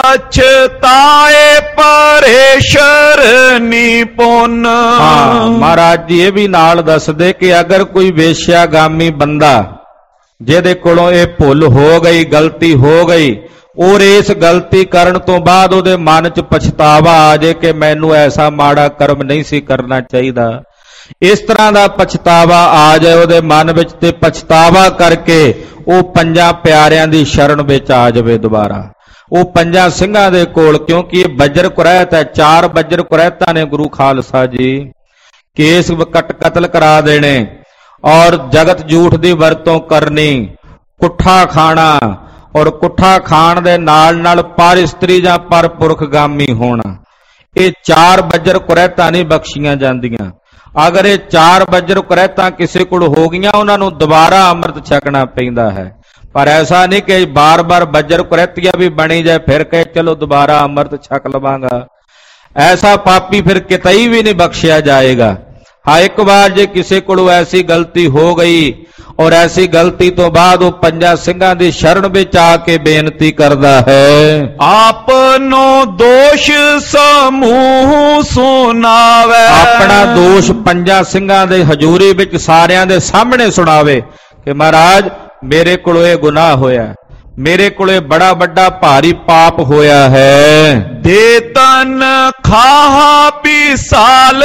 ਪਛਤਾਏ ਪਰੇਸ਼ਰ ਨਿਪੁੰਨ। ਹਾਂ, ਮਹਾਰਾਜ ਜੀ ਇਹ ਵੀ ਨਾਲ ਦੱਸਦੇ ਕਿ ਅਗਰ ਕੋਈ ਵੇਸ਼ਿਆਗਾਮੀ ਬੰਦਾ ਜਿਹਦੇ ਕੋਲੋਂ ਇਹ ਭੁੱਲ ਹੋ ਗਈ, ਗਲਤੀ ਹੋ ਗਈ, ਔਰ ਇਸ ਗਲਤੀ ਕਰਨ ਤੋਂ ਬਾਅਦ ਉਹਦੇ ਮਨ 'ਚ ਪਛਤਾਵਾ ਆ ਜੇ ਕਿ ਮੈਨੂੰ ਐਸਾ ਮਾੜਾ ਕਰਮ ਨਹੀਂ ਸੀ ਕਰਨਾ ਚਾਹੀਦਾ, ਇਸ ਤਰ੍ਹਾਂ ਦਾ ਪਛਤਾਵਾ ਆ ਜਾਏ ਉਹਦੇ ਮਨ ਵਿੱਚ ਤੇ ਪਛਤਾਵਾ ਕਰਕੇ ਉਹ ਪੰਜਾਂ ਪਿਆਰਿਆਂ ਦੀ ਸ਼ਰਨ ਵਿੱਚ ਆ ਜਾਵੇ ਦੁਬਾਰਾ। ਉਹ ਪੰਜਾਂ ਸਿੰਘਾਂ ਦੇ ਕੋਲ, ਕਿਉਂਕਿ ਇਹ ਬੱਜਰ ਕੁਰੈਤ ਹੈ, 4 ਬੱਜਰ ਕੁਰੈਤਾਂ ਨੇ ਗੁਰੂ ਖਾਲਸਾ ਜੀ ਕੇਸ ਕਤਲ ਕਰਾ ਦੇਣੇ ਔਰ ਜਗਤ ਝੂਠ ਦੀ ਵਰਤੋਂ ਕਰਨੀ, ਕੁੱਠਾ ਖਾਣਾ ਔਰ ਕੁੱਠਾ ਖਾਣ ਦੇ ਨਾਲ ਨਾਲ ਪਰ ਇਸਤਰੀ ਜਾਂ ਪਰ ਪੁਰਖਗਾਮੀ ਹੋਣਾ। ਇਹ 4 ਬੱਜਰ ਕੁਰੈਤਾਂ ਨਹੀਂ ਬਖਸ਼ੀਆਂ ਜਾਂਦੀਆਂ। ਅਗਰ ਇਹ 4 ਬੱਜਰ ਕੁਰੈਤਾਂ ਕਿਸੇ ਕੋਲ ਹੋ ਗਈਆਂ ਉਹਨਾਂ ਨੂੰ ਦੁਬਾਰਾ ਅੰਮ੍ਰਿਤ ਛਕਣਾ ਪੈਂਦਾ ਹੈ। ਪਰ ਐਸਾ ਨਹੀਂ ਕਿ ਬਾਰ-ਬਾਰ ਬੱਜਰ ਕੁਰੈਤੀਆ ਵੀ ਬਣੀ ਜਾਏ ਫਿਰ ਕਹੇ ਚਲੋ ਦੁਬਾਰਾ ਅੰਮ੍ਰਿਤ ਛਕ ਲਵਾਂਗਾ। ਐਸਾ ਪਾਪੀ ਫਿਰ ਕਿਤਈ ਵੀ ਨਹੀਂ ਬਖਸ਼ਿਆ ਜਾਏਗਾ। ਹਾਂ, ਇੱਕ ਵਾਰ ਜੇ ਕਿਸੇ ਕੋਲੋਂ ਐਸੀ ਗਲਤੀ ਹੋ ਗਈ ਔਰ ਐਸੀ ਗਲਤੀ ਤੋਂ ਬਾਅਦ ਉਹ ਪੰਜਾਂ ਸਿੰਘਾਂ ਦੀ ਸ਼ਰਨ ਵਿੱਚ ਆ ਕੇ ਬੇਨਤੀ ਕਰਦਾ ਹੈ, ਆਪਨੋ ਦੋਸ਼ ਸਮੂਹ ਸੁਣਾਵੇ। ਆਪਣਾ ਦੋਸ਼ ਪੰਜਾਂ ਸਿੰਘਾਂ ਦੇ ਹਜ਼ੂਰੀ ਵਿੱਚ ਸਾਰਿਆਂ ਦੇ ਸਾਹਮਣੇ ਸੁਣਾਵੇ ਕਿ ਮਹਾਰਾਜ ਮੇਰੇ ਕੋਲੋਂ ਇਹ ਗੁਨਾਹ ਹੋਇਆ, ਮੇਰੇ ਕੋਲੇ ਬੜਾ ਵੱਡਾ ਭਾਰੀ ਪਾਪ ਹੋਇਆ ਹੈ। ਦੇ ਤਨ ਖਾਹ ਵਿਸਾਲ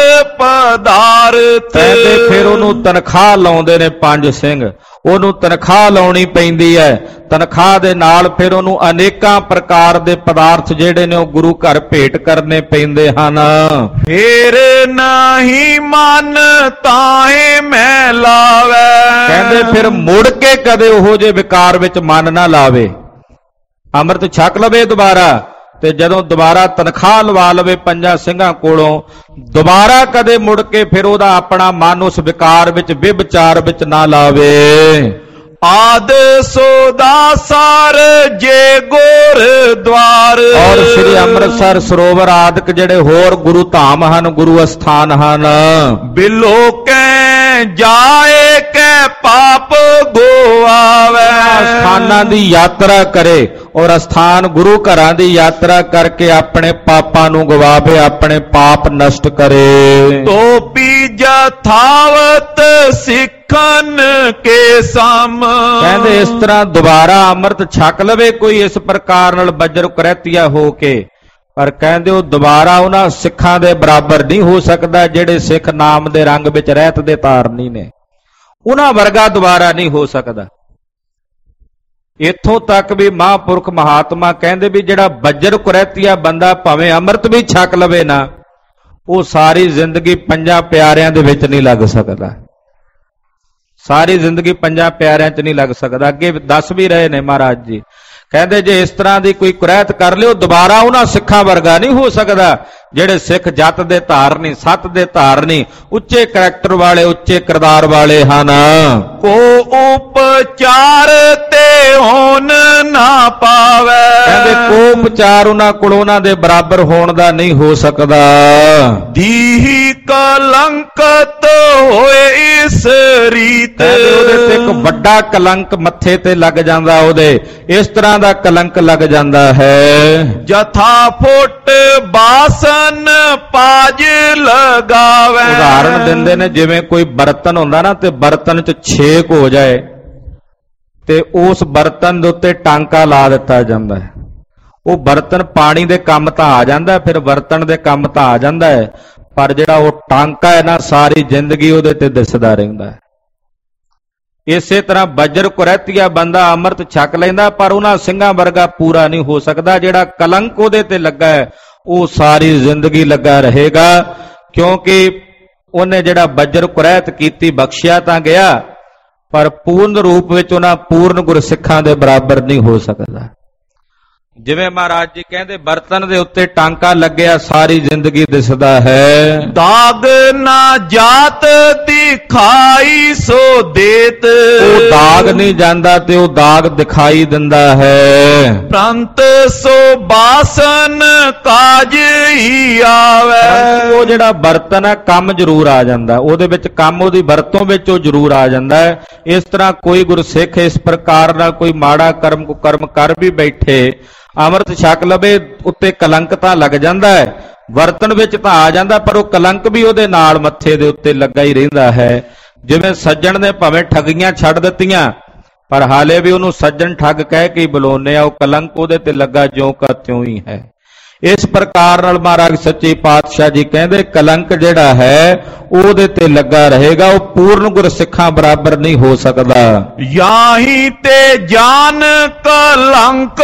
ਪਦਾਰਥ। ਕਹਿੰਦੇ ਫਿਰ ਉਹਨੂੰ ਤਨਖਾਹ ਲਾਉਂਦੇ ਨੇ 5 ਸਿੰਘ, ਉਹਨੂੰ ਤਨਖਾਹ ਲਾਉਣੀ ਪੈਂਦੀ ਹੈ। ਤਨਖਾਹ ਦੇ ਨਾਲ ਫਿਰ ਉਹਨੂੰ ਅਨੇਕਾਂ ਪ੍ਰਕਾਰ ਦੇ ਪਦਾਰਥ ਜਿਹੜੇ ਨੇ ਉਹ ਗੁਰੂ ਘਰ ਭੇਟ ਕਰਨੇ ਪੈਂਦੇ ਹਨ। ਫੇਰ ਨਹੀਂ ਮਨ ਤਾਹੇ ਮੈਂ ਲਾਵੇ। ਕਹਿੰਦੇ ਫਿਰ ਮੁੜ ਕੇ ਕਦੇ ਉਹੋ ਜਿਹੇ ਵਿਕਾਰ ਵਿੱਚ ਮਨ ਨਾ ਲਾਵੇ, ਅੰਮ੍ਰਿਤ ਛਕ ਲਵੇ ਦੁਬਾਰਾ, ਤੇ ਜਦੋਂ ਦੁਬਾਰਾ ਤਨਖਾਹ ਲਵਾ ਲਵੇ ਪੰਜਾਂ ਸਿੰਘਾਂ ਕੋਲੋਂ, ਦੁਬਾਰਾ ਕਦੇ ਮੁੜ ਕੇ ਫਿਰ ਉਹਦਾ ਆਪਣਾ ਮਨ ਉਸ ਵਿਕਾਰ ਵਿੱਚ ਵਿਵਚਾਰ ਵਿੱਚ ਨਾ ਲਾਵੇ। ਆਦ ਸੋਦਾਸਰ ਜੇ ਗੁਰਦੁਆਰ। ਔਰ ਸ੍ਰੀ ਅੰਮ੍ਰਿਤਸਰ ਸਰੋਵਰ ਆਦਿਕ ਜਿਹੜੇ ਹੋਰ ਗੁਰੂ ਧਾਮ ਹਨ, ਗੁਰੂ ਅਸਥਾਨ ਹਨ, ਬਿਲੋਕੈ ਜਾਏ ਕੈ ਪਾਪ ਗੋਆਵੇ। ਅਸਥਾਨਾਂ ਦੀ ਯਾਤਰਾ ਕਰੇ ਔਰ ਅਸਥਾਨ ਗੁਰੂ ਘਰਾਂ ਦੀ ਯਾਤਰਾ ਕਰਕੇ ਆਪਣੇ ਪਾਪਾਂ ਨੂੰ ਗਵਾਵੇ, ਆਪਣੇ ਪਾਪ ਨਸ਼ਟ ਕਰੇ। ਤੋਪੀ ਜਥਾਵਤ ਸਿੱਖਨ ਕੇ ਸਮ। ਕਹਿੰਦੇ ਇਸ ਤਰ੍ਹਾਂ ਦੁਬਾਰਾ ਅੰਮ੍ਰਿਤ ਛਕ ਲਵੇ ਕੋਈ ਇਸ ਪ੍ਰਕਾਰ ਨਾਲ ਬੱਜਰ ਕੁਰੈਤੀਆ ਹੋ ਕੇ, ਪਰ ਕਹਿੰਦੇ ਉਹ ਦੁਬਾਰਾ ਉਹਨਾਂ ਸਿੱਖਾਂ ਦੇ ਬਰਾਬਰ ਨਹੀਂ ਹੋ ਸਕਦਾ ਜਿਹੜੇ ਸਿੱਖ ਨਾਮ ਦੇ ਰੰਗ ਵਿੱਚ ਰਹਿਤ ਦੇ ਧਾਰਨੀ ਨੇ, ਉਹਨਾਂ ਵਰਗਾ ਦੁਬਾਰਾ ਨਹੀਂ ਹੋ ਸਕਦਾ। ਇੱਥੋਂ ਤੱਕ ਵੀ ਮਹਾਂਪੁਰਖ ਮਹਾਤਮਾ ਕਹਿੰਦੇ ਵੀ ਜਿਹੜਾ ਬੱਜਰ ਕੁਰੈਤੀਆ ਬੰਦਾ ਭਾਵੇਂ ਅੰਮ੍ਰਿਤ ਵੀ ਛਕ ਲਵੇ ਨਾ, ਉਹ ਸਾਰੀ ਜ਼ਿੰਦਗੀ ਪੰਜਾਂ ਪਿਆਰਿਆਂ ਦੇ ਵਿੱਚ ਨਹੀਂ ਲੱਗ ਸਕਦਾ, ਸਾਰੀ ਜ਼ਿੰਦਗੀ ਪੰਜਾਂ ਪਿਆਰਿਆਂ 'ਚ ਨਹੀਂ ਲੱਗ ਸਕਦਾ। ਅੱਗੇ ਦੱਸ ਵੀ ਰਹੇ ਨੇ ਮਹਾਰਾਜ ਜੀ, ਕਹਿੰਦੇ ਜੇ ਇਸ ਤਰ੍ਹਾਂ ਦੀ ਕੋਈ ਕੁਰੈਤ ਕਰ ਲਿਓ ਦੁਬਾਰਾ ਉਹਨਾਂ ਸਿੱਖਾਂ ਵਰਗਾ ਨਹੀਂ ਹੋ ਸਕਦਾ ਜਿਹੜੇ ਸਿੱਖ ਜੱਤ ਦੇ ਧਾਰਨੀ, ਸੱਤ ਦੇ ਧਾਰਨੀ, ਉੱਚੇ ਕਰੈਕਟਰ ਵਾਲੇ, ਉੱਚੇ ਕਿਰਦਾਰ ਵਾਲੇ ਹਨ। ਕੋ ਉਪਚਾਰ ਤੇ ਹੋਣ ਨਾ ਪਾਵੇ। ਕਹਿੰਦੇ ਕੋ ਉਪਚਾਰ ਉਹਨਾਂ ਕੋਲ ਉਹਨਾਂ ਦੇ ਬਰਾਬਰ ਹੋਣ ਦਾ ਨਹੀਂ ਹੋ ਸਕਦਾ। ਦੀਹੀ ਕਲੰਕਤ ਹੋਏ ਇਸ ਰੀਤ। ਉਹਦੇ ਤੇ ਇੱਕ ਵੱਡਾ ਕਲੰਕ ਮੱਥੇ ਤੇ ਲੱਗ ਜਾਂਦਾ, ਉਹਦੇ ਇਸ ਤਰ੍ਹਾਂ ਦਾ ਕਲੰਕ ਲੱਗ ਜਾਂਦਾ ਹੈ। ਜਥਾ ਫੁੱਟ ਬਾਸਨ ਪਾਜ ਲਗਾਵੇ। ਉਦਾਹਰਣ ਦਿੰਦੇ ਨੇ ਜਿਵੇਂ ਕੋਈ ਬਰਤਨ ਹੁੰਦਾ ਨਾ ਤੇ ਬਰਤਨ 'ਚ ਛੇਕ ਹੋ ਜਾਏ ਤੇ ਉਸ ਬਰਤਨ ਦੇ ਉੱਤੇ ਟਾਂਕਾ ਲਾ ਦਿੱਤਾ ਜਾਂਦਾ ਹੈ। ਉਹ ਬਰਤਨ ਪਾਣੀ ਦੇ ਕੰਮ ਤਾਂ ਆ ਜਾਂਦਾ, ਫਿਰ ਬਰਤਨ ਦੇ ਕੰਮ ਤਾਂ ਆ ਜਾਂਦਾ ਹੈ, ਪਰ ਜਿਹੜਾ ਉਹ ਟਾਂਕਾ ਹੈ ਨਾ ਸਾਰੀ ਜ਼ਿੰਦਗੀ ਉਹਦੇ ਤੇ ਦਿਸਦਾ ਰਹਿੰਦਾ ਹੈ। ਇਸੇ ਤਰ੍ਹਾਂ ਬੱਜਰ ਕੁਰੈਤੀਆ ਬੰਦਾ ਅੰਮ੍ਰਿਤ ਛਕ ਲੈਂਦਾ ਪਰ ਉਹਨਾਂ ਸਿੰਘਾਂ ਵਰਗਾ ਪੂਰਾ ਨਹੀਂ ਹੋ ਸਕਦਾ। ਜਿਹੜਾ ਕਲੰਕ ਉਹਦੇ ਤੇ ਲੱਗਾ ਹੈ ਉਹ ਸਾਰੀ ਜ਼ਿੰਦਗੀ ਲੱਗਾ ਰਹੇਗਾ, ਕਿਉਂਕਿ ਉਹਨੇ ਜਿਹੜਾ ਬੱਜਰ ਕੁਰੈਤ ਕੀਤੀ ਬਖਸ਼ਿਆ ਤਾਂ ਗਿਆ ਪਰ ਪੂਰਨ ਰੂਪ ਵਿੱਚ ਉਹਨਾਂ ਪੂਰਨ ਗੁਰਸਿੱਖਾਂ ਦੇ ਬਰਾਬਰ ਨਹੀਂ ਹੋ ਸਕਦਾ। ਜਿਵੇਂ ਮਹਾਰਾਜ ਜੀ ਕਹਿੰਦੇ ਬਰਤਨ ਦੇ ਉੱਤੇ ਟਾਂਕਾ ਲੱਗਿਆ ਸਾਰੀ ਜ਼ਿੰਦਗੀ ਦਿਸਦਾ ਹੈ। ਦਾਗ ਨਾ ਜਾਤ ਦਿਖਾਈ ਸੋ ਦੇਤ, ਉਹ ਦਾਗ ਨਹੀਂ ਜਾਂਦਾ ਤੇ ਉਹ ਦਾਗ ਦਿਖਾਈ ਦਿੰਦਾ ਹੈ। ਪ੍ਰੰਤ ਸੋ ਬਾਸਨ ਕਾਜ ਹੀ ਆਵੇ। ਉਹ ਜਿਹੜਾ ਬਰਤਨ ਹੈ ਕੰਮ ਜ਼ਰੂਰ ਆ ਜਾਂਦਾ, ਉਹਦੇ ਵਿੱਚ ਕੰਮ ਉਹਦੀ ਵਰਤੋਂ ਵਿੱਚ ਉਹ ਜ਼ਰੂਰ ਆ ਜਾਂਦਾ ਹੈ। ਇਸ ਤਰ੍ਹਾਂ ਕੋਈ ਗੁਰਸਿੱਖ ਇਸ ਪ੍ਰਕਾਰ ਨਾਲ ਕੋਈ ਮਾੜਾ ਕਰਮ ਕੁਕਰਮ ਕਰ ਵੀ ਬੈਠੇ, ਅੰਮ੍ਰਿਤ ਛਕ ਲਵੇ, ਉੱਤੇ ਕਲੰਕ ਤਾਂ ਲੱਗ ਜਾਂਦਾ ਹੈ, ਵਰਤਨ ਵਿੱਚ ਤਾਂ ਆ ਜਾਂਦਾ, ਪਰ ਉਹ ਕਲੰਕ ਵੀ ਉਹਦੇ ਨਾਲ ਮੱਥੇ ਦੇ ਉੱਤੇ ਲੱਗਾ ਹੀ ਰਹਿੰਦਾ ਹੈ। ਜਿਵੇਂ ਸੱਜਣ ਨੇ ਭਾਵੇਂ ਠੱਗੀਆਂ ਛੱਡ ਦਿੱਤੀਆਂ, ਪਰ ਹਾਲੇ ਵੀ ਉਹਨੂੰ ਸੱਜਣ ਠੱਗ ਕਹਿ ਕੇ ਹੀ ਬੁਲਾਉਂਦੇ ਆ, ਉਹ ਕਲੰਕ ਉਹਦੇ ਤੇ ਲੱਗਾ ਜਿਉਂ ਕਾ ਤਿਉਂ ਹੀ ਹੈ। ਇਸ ਪ੍ਰਕਾਰ ਨਾਲ ਮਹਾਰਾਜ ਸੱਚੇ ਪਾਤਸ਼ਾਹ ਜੀ ਕਹਿੰਦੇ ਕਲੰਕ ਜਿਹੜਾ ਹੈ ਉਹਦੇ ਤੇ ਲੱਗਾ ਰਹੇਗਾ, ਉਹ ਪੂਰਨ ਗੁਰਸਿੱਖਾਂ ਬਰਾਬਰ ਨਹੀਂ ਹੋ ਸਕਦਾ। ਯਾਹੀ ਤੇ ਜਾਨ ਕਲੰਕ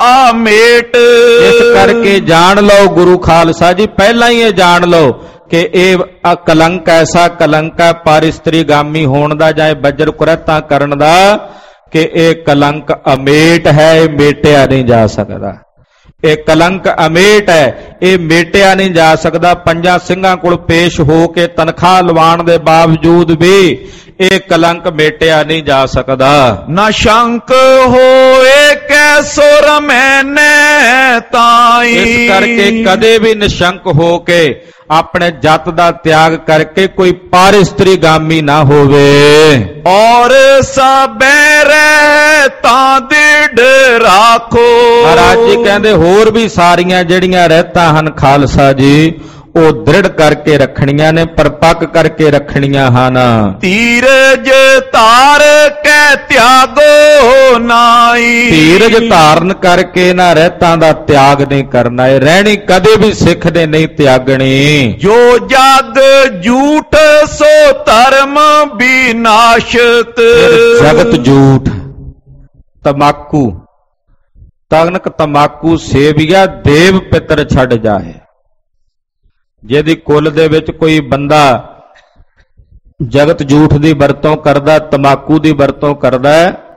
ਆਮੇਟ। ਇਸ ਕਰਕੇ ਜਾਣ ਲਓ ਗੁਰੂ ਖਾਲਸਾ ਜੀ, ਪਹਿਲਾਂ ਹੀ ਇਹ ਜਾਣ ਲਓ ਕਿ ਇਹ ਕਲੰਕ ਐਸਾ ਕਲੰਕ ਹੈ ਪਰਿਸਤਰੀਗਾਮੀ ਹੋਣ ਦਾ ਜਾਂ ਬੱਜਰ ਕੁਰੈਤਾਂ ਕਰਨ ਦਾ, ਕਿ ਇਹ ਕਲੰਕ ਅਮੇਟ ਹੈ, ਇਹ ਮੇਟਿਆ ਨਹੀਂ ਜਾ ਸਕਦਾ। ਇਹ ਕਲੰਕ ਅਮੇਟ ਹੈ, ਇਹ ਮੇਟਿਆ ਨਹੀਂ ਜਾ ਸਕਦਾ। ਪੰਜਾਂ ਸਿੰਘਾਂ ਕੋਲ ਪੇਸ਼ ਹੋ ਕੇ ਤਨਖਾਹ ਲਵਾਉਣ ਦੇ ਬਾਵਜੂਦ ਵੀ ਇਹ ਕਲੰਕ ਮੇਟਿਆ ਨਹੀਂ ਜਾ ਸਕਦਾ। ਨਾ ਸ਼ੰਕ ਹੋਏ ਕੈ ਸੁਰ ਮੈਨੇ ਤਾਈ। ਇਸ ਕਰਕੇ ਕਦੇ ਵੀ ਨਿਸ਼ੰਕ ਹੋ ਕੇ ਆਪਣੇ ਜੱਤ ਦਾ ਤਿਆਗ ਕਰਕੇ ਕੋਈ ਪਾਰਿਸਤਰੀਗਾਮੀ ਨਾ ਹੋਵੇ। ਔਰ ਸਬੈ ਰਹਿ ਤਾਂ ਦਿੜ ਰਾਖੋ। ਮਹਾਰਾਜ ਜੀ ਕਹਿੰਦੇ ਹੋਰ ਵੀ ਸਾਰੀਆਂ ਜਿਹੜੀਆਂ ਰਹਿਤਾਂ ਹਨ ਖਾਲਸਾ ਜੀ, ਉਹ ਦ੍ਰਿੜ ਕਰਕੇ ਰੱਖਣੀਆਂ ਨੇ, ਪਰਪੱਕ ਕਰਕੇ ਰੱਖਣੀਆਂ ਹਨ। ਧੀਰਜ ਧਾਰ ਕੈ ਤਿਆਗੋ ਨਾਈ। ਧੀਰਜ ਧਾਰਨ ਕਰਕੇ ਨਾ ਰਹਿਤਾਂ ਦਾ ਤਿਆਗ ਨਹੀਂ ਕਰਨਾ, ਇਹ ਰਹਿਣੀ ਕਦੇ ਵੀ ਸਿੱਖ ਨੇ ਨਹੀਂ ਤਿਆਗਣੀ। ਜੋ ਜਗ ਝੂਠ ਸੋ ਧਰਮ ਵਿਨਾਸ਼ਕ। ਜਗਤ ਝੂਠ, ਤਮਾਕੂ ਤਨਕ ਤਮਾਕੂ ਸੇਵੀਆ ਦੇਵ ਪਿੱਤਰ ਛੱਡ ਜਾਏ। ਜਿਹਦੀ ਕੁੱਲ ਦੇ ਵਿੱਚ ਕੋਈ ਬੰਦਾ ਜਗਤ ਝੂਠ ਦੀ ਵਰਤੋਂ ਕਰਦਾ, ਤਮਾਕੂ ਦੀ ਵਰਤੋਂ ਕਰਦਾ,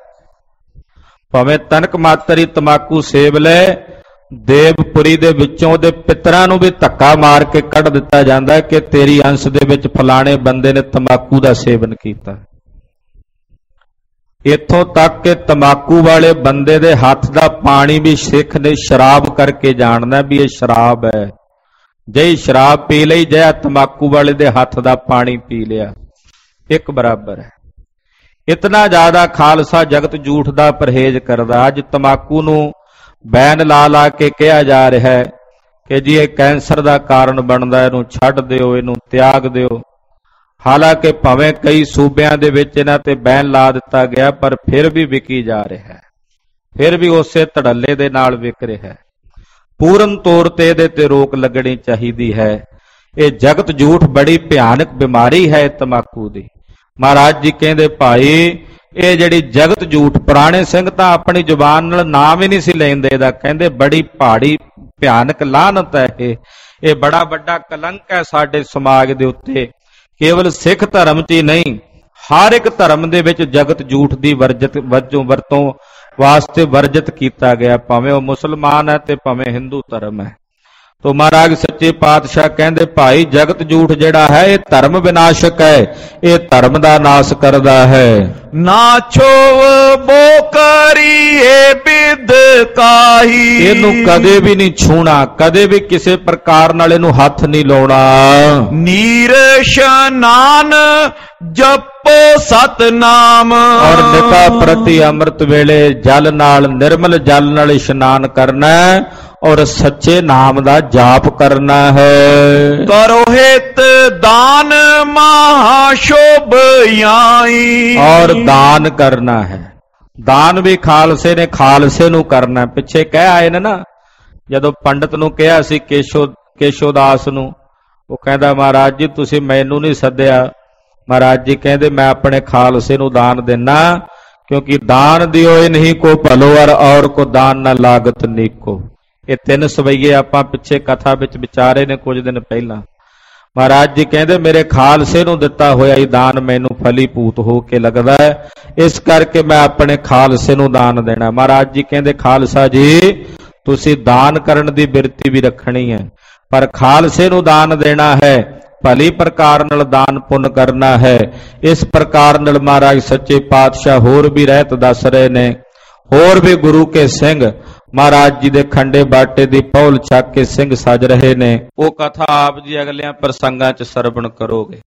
ਭਾਵੇਂ ਤਨਕ ਮਾਤਰ ਹੀ ਤਮਾਕੂ ਸੇਵ ਲੈ, ਦੇਵਪੁਰੀ ਦੇ ਵਿੱਚੋਂ ਉਹਦੇ ਪਿੱਤਰਾਂ ਨੂੰ ਵੀ ਧੱਕਾ ਮਾਰ ਕੇ ਕੱਢ ਦਿੱਤਾ ਜਾਂਦਾ ਕਿ ਤੇਰੀ ਅੰਸ਼ ਦੇ ਵਿੱਚ ਫਲਾਣੇ ਬੰਦੇ ਨੇ ਤਮਾਕੂ ਦਾ ਸੇਵਨ ਕੀਤਾ। ਇੱਥੋਂ ਤੱਕ ਕਿ ਤਮਾਕੂ ਵਾਲੇ ਬੰਦੇ ਦੇ ਹੱਥ ਦਾ ਪਾਣੀ ਵੀ ਸਿੱਖ ਨੇ ਸ਼ਰਾਬ ਕਰਕੇ ਜਾਣਦਾ ਵੀ ਇਹ ਸ਼ਰਾਬ ਹੈ। ਜੇ ਸ਼ਰਾਬ ਪੀ ਲਈ, ਜੇ ਤਮਾਕੂ ਵਾਲੇ ਦੇ ਹੱਥ ਦਾ ਪਾਣੀ ਪੀ ਲਿਆ, ਇੱਕ ਬਰਾਬਰ ਹੈ। ਇਤਨਾ ਜ਼ਿਆਦਾ ਖਾਲਸਾ ਜਗਤ ਝੂਠ ਦਾ ਪਰਹੇਜ਼ ਕਰਦਾ। ਅੱਜ ਤਮਾਕੂ ਨੂੰ ਬੈਨ ਲਾ ਲਾ ਕੇ ਕਿਹਾ ਜਾ ਰਿਹਾ ਹੈ ਕਿ ਜੀ ਇਹ ਕੈਂਸਰ ਦਾ ਕਾਰਨ ਬਣਦਾ, ਇਹਨੂੰ ਛੱਡ ਦਿਓ, ਇਹਨੂੰ ਤਿਆਗ ਦਿਓ। ਹਾਲਾਂਕਿ ਭਾਵੇਂ ਕਈ ਸੂਬਿਆਂ ਦੇ ਵਿੱਚ ਇਹਨਾਂ ਤੇ ਬੈਨ ਲਾ ਦਿੱਤਾ ਗਿਆ, ਪਰ ਫਿਰ ਵੀ ਵਿਕੀ ਜਾ ਰਿਹਾ ਹੈ, ਫਿਰ ਵੀ ਉਸੇ ਧੜੱਲੇ ਦੇ ਨਾਲ ਵਿਕ ਰਿਹਾ ਹੈ। ਪੂਰਨ ਤੌਰ ਤੇ ਇਹਦੇ ਤੇ ਰੋਕ ਲੱਗਣੀ ਚਾਹੀਦੀ ਹੈ। ਇਹ ਜਗਤ ਝੂਠ ਬੜੀ ਭਿਆਨਕ ਬਿਮਾਰੀ ਹੈ ਤਮਾਕੂ ਦੀ। ਮਹਾਰਾਜ ਜੀ ਕਹਿੰਦੇ ਭਾਈ ਇਹ ਜਿਹੜੀ ਜਗਤ ਝੂਠ, ਪੁਰਾਣੇ ਸਿੰਘ ਤਾਂ ਆਪਣੀ ਜ਼ੁਬਾਨ ਨਾਲ ਨਾਮ ਹੀ ਨਹੀਂ ਸੀ ਲੈਂਦੇ ਇਹਦਾ, ਕਹਿੰਦੇ ਬੜੀ ਪਹਾੜੀ ਭਿਆਨਕ ਲਾਹਨਤ ਹੈ ਇਹ ਬੜਾ ਵੱਡਾ ਕਲੰਕ ਹੈ ਸਾਡੇ ਸਮਾਜ ਦੇ ਉੱਤੇ। ਕੇਵਲ ਸਿੱਖ ਧਰਮ 'ਚ ਹੀ ਨਹੀਂ, ਹਰ ਇੱਕ ਧਰਮ ਦੇ ਵਿੱਚ ਜਗਤ ਝੂਠ ਦੀ ਵਰਤੋਂ ਵਾਸਤੇ ਵਰਜਿਤ ਕੀਤਾ ਗਿਆ, ਭਾਵੇਂ ਉਹ ਮੁਸਲਮਾਨ ਹੈ ਤੇ ਭਾਵੇਂ ਹਿੰਦੂ ਧਰਮ ਹੈ। ਤੋ ਮਹਾਰਾਜ ਸੱਚੇ ਪਾਤਸ਼ਾਹ ਕਹਿੰਦੇ ਭਾਈ ਜਗਤ ਝੂਠ ਜਿਹੜਾ ਹੈ ਇਹ ਧਰਮ ਵਿਨਾਸ਼ਕ ਹੈ, ਇਹ ਧਰਮ ਦਾ ਨਾਸ ਕਰਦਾ ਹੈ। ਨਾ ਛੋਵ ਬੋ ਕਰੀਏ ਬਿਦ ਕਾਹੀ। ਇਹਨੂੰ ਕਦੇ ਵੀ ਨਹੀਂ ਛੂਣਾ, ਕਦੇ ਵੀ ਕਿਸੇ ਪ੍ਰਕਾਰ ਨਾਲ ਇਹਨੂੰ ਹੱਥ ਨਹੀਂ ਲਾਉਣਾ। ਨੀਰ ਇਸ਼ਨਾਨ ਜਪੋ ਸਤਨਾਮ। ਔਰ ਨਿਤਾ ਪ੍ਰਤੀ ਅੰਮ੍ਰਿਤ ਵੇਲੇ ਜਲ ਨਾਲ, ਨਿਰਮਲ ਜਲ ਨਾਲ ਇਸ਼ਨਾਨ ਕਰਨਾ ਔਰ ਸੱਚੇ ਨਾਮ ਦਾ ਜਾਪ ਕਰਨਾ ਹੈ। ਕਰੋ ਹਿਤ ਦਾਨ ਮਹਾ ਸ਼ੋਭ ਆਈ। ਔਰ ਦਾਨ ਕਰਨਾ ਹੈ। ਦਾਨ ਵੀ ਖਾਲਸੇ ਨੇ ਖਾਲਸੇ ਨੂੰ ਕਰਨਾ। ਪਿੱਛੇ ਕਹਿ ਆਏ ਨੇ ਨਾ, ਜਦੋਂ ਪੰਡਤ ਨੂੰ ਕਿਹਾ ਸੀ ਕੇਸ਼ੋਦਾਸ ਨੂੰ, ਉਹ ਕਹਿੰਦਾ ਮਹਾਰਾਜ ਜੀ ਤੁਸੀਂ ਮੈਨੂੰ ਨਹੀਂ ਸੱਦਿਆ। ਮਹਾਰਾਜ ਜੀ ਕਹਿੰਦੇ ਮੈਂ ਆਪਣੇ ਖਾਲਸੇ ਨੂੰ ਦਾਨ ਦੇਣਾ, ਕਿਉਂਕਿ ਦਾਨ ਦਿਓ ਨਹੀਂ ਕੋ ਭਲੋ ਔਰ ਕੋ ਦਾਨ ਨਾ ਲਾਗਤ ਨੀਕੋ। ਇਹ ਤਿੰਨ ਸਵਈਏ ਆਪਾਂ ਪਿੱਛੇ ਕਥਾ ਵਿੱਚ ਵਿਚਾਰੇ ਨੇ ਕੁਝ ਦਿਨ ਪਹਿਲਾਂ। ਮਹਾਰਾਜ ਜੀ ਕਹਿੰਦੇ ਮੇਰੇ ਖਾਲਸੇ ਨੂੰ ਦਿੱਤਾ ਹੋਇਆ ਹੀ ਦਾਨ ਮੈਨੂੰ ਫਲੀਭੂਤ ਹੋ ਕੇ ਲੱਗਦਾ ਹੈ, ਇਸ ਕਰਕੇ ਮੈਂ ਆਪਣੇ ਖਾਲਸੇ ਨੂੰ ਦਾਨ ਦੇਣਾ। ਮਹਾਰਾਜ ਜੀ ਕਹਿੰਦੇ ਖਾਲਸਾ ਜੀ ਤੁਸੀਂ ਦਾਨ ਕਰਨ ਦੀ ਬਿਰਤੀ ਵੀ ਰੱਖਣੀ ਹੈ, ਪਰ ਖਾਲਸੇ ਨੂੰ ਦਾਨ ਦੇਣਾ ਹੈ, ਭਲੀ ਪ੍ਰਕਾਰ ਨਾਲ ਦਾਨ ਪੁੰਨ ਕਰਨਾ ਹੈ। ਇਸ ਪ੍ਰਕਾਰ ਨਾਲ ਮਹਾਰਾਜ ਸੱਚੇ ਪਾਤਸ਼ਾਹ ਹੋਰ ਵੀ ਰਹਿਤ ਦੱਸ ਰਹੇ ਨੇ। ਹੋਰ ਵੀ ਗੁਰੂ ਕੇ ਸਿੰਘ ਮਹਾਰਾਜ ਜੀ ਦੇ ਖੰਡੇ ਬਾਟੇ ਦੀ ਪੌਲ ਚੱਕ ਕੇ ਸਿੰਘ ਸਜ ਰਹੇ ਨੇ। ਉਹ ਕਥਾ ਆਪ ਜੀ ਅਗਲਿਆਂ ਪ੍ਰਸੰਗਾਂ 'ਚ ਸਰਵਣ ਕਰੋਗੇ।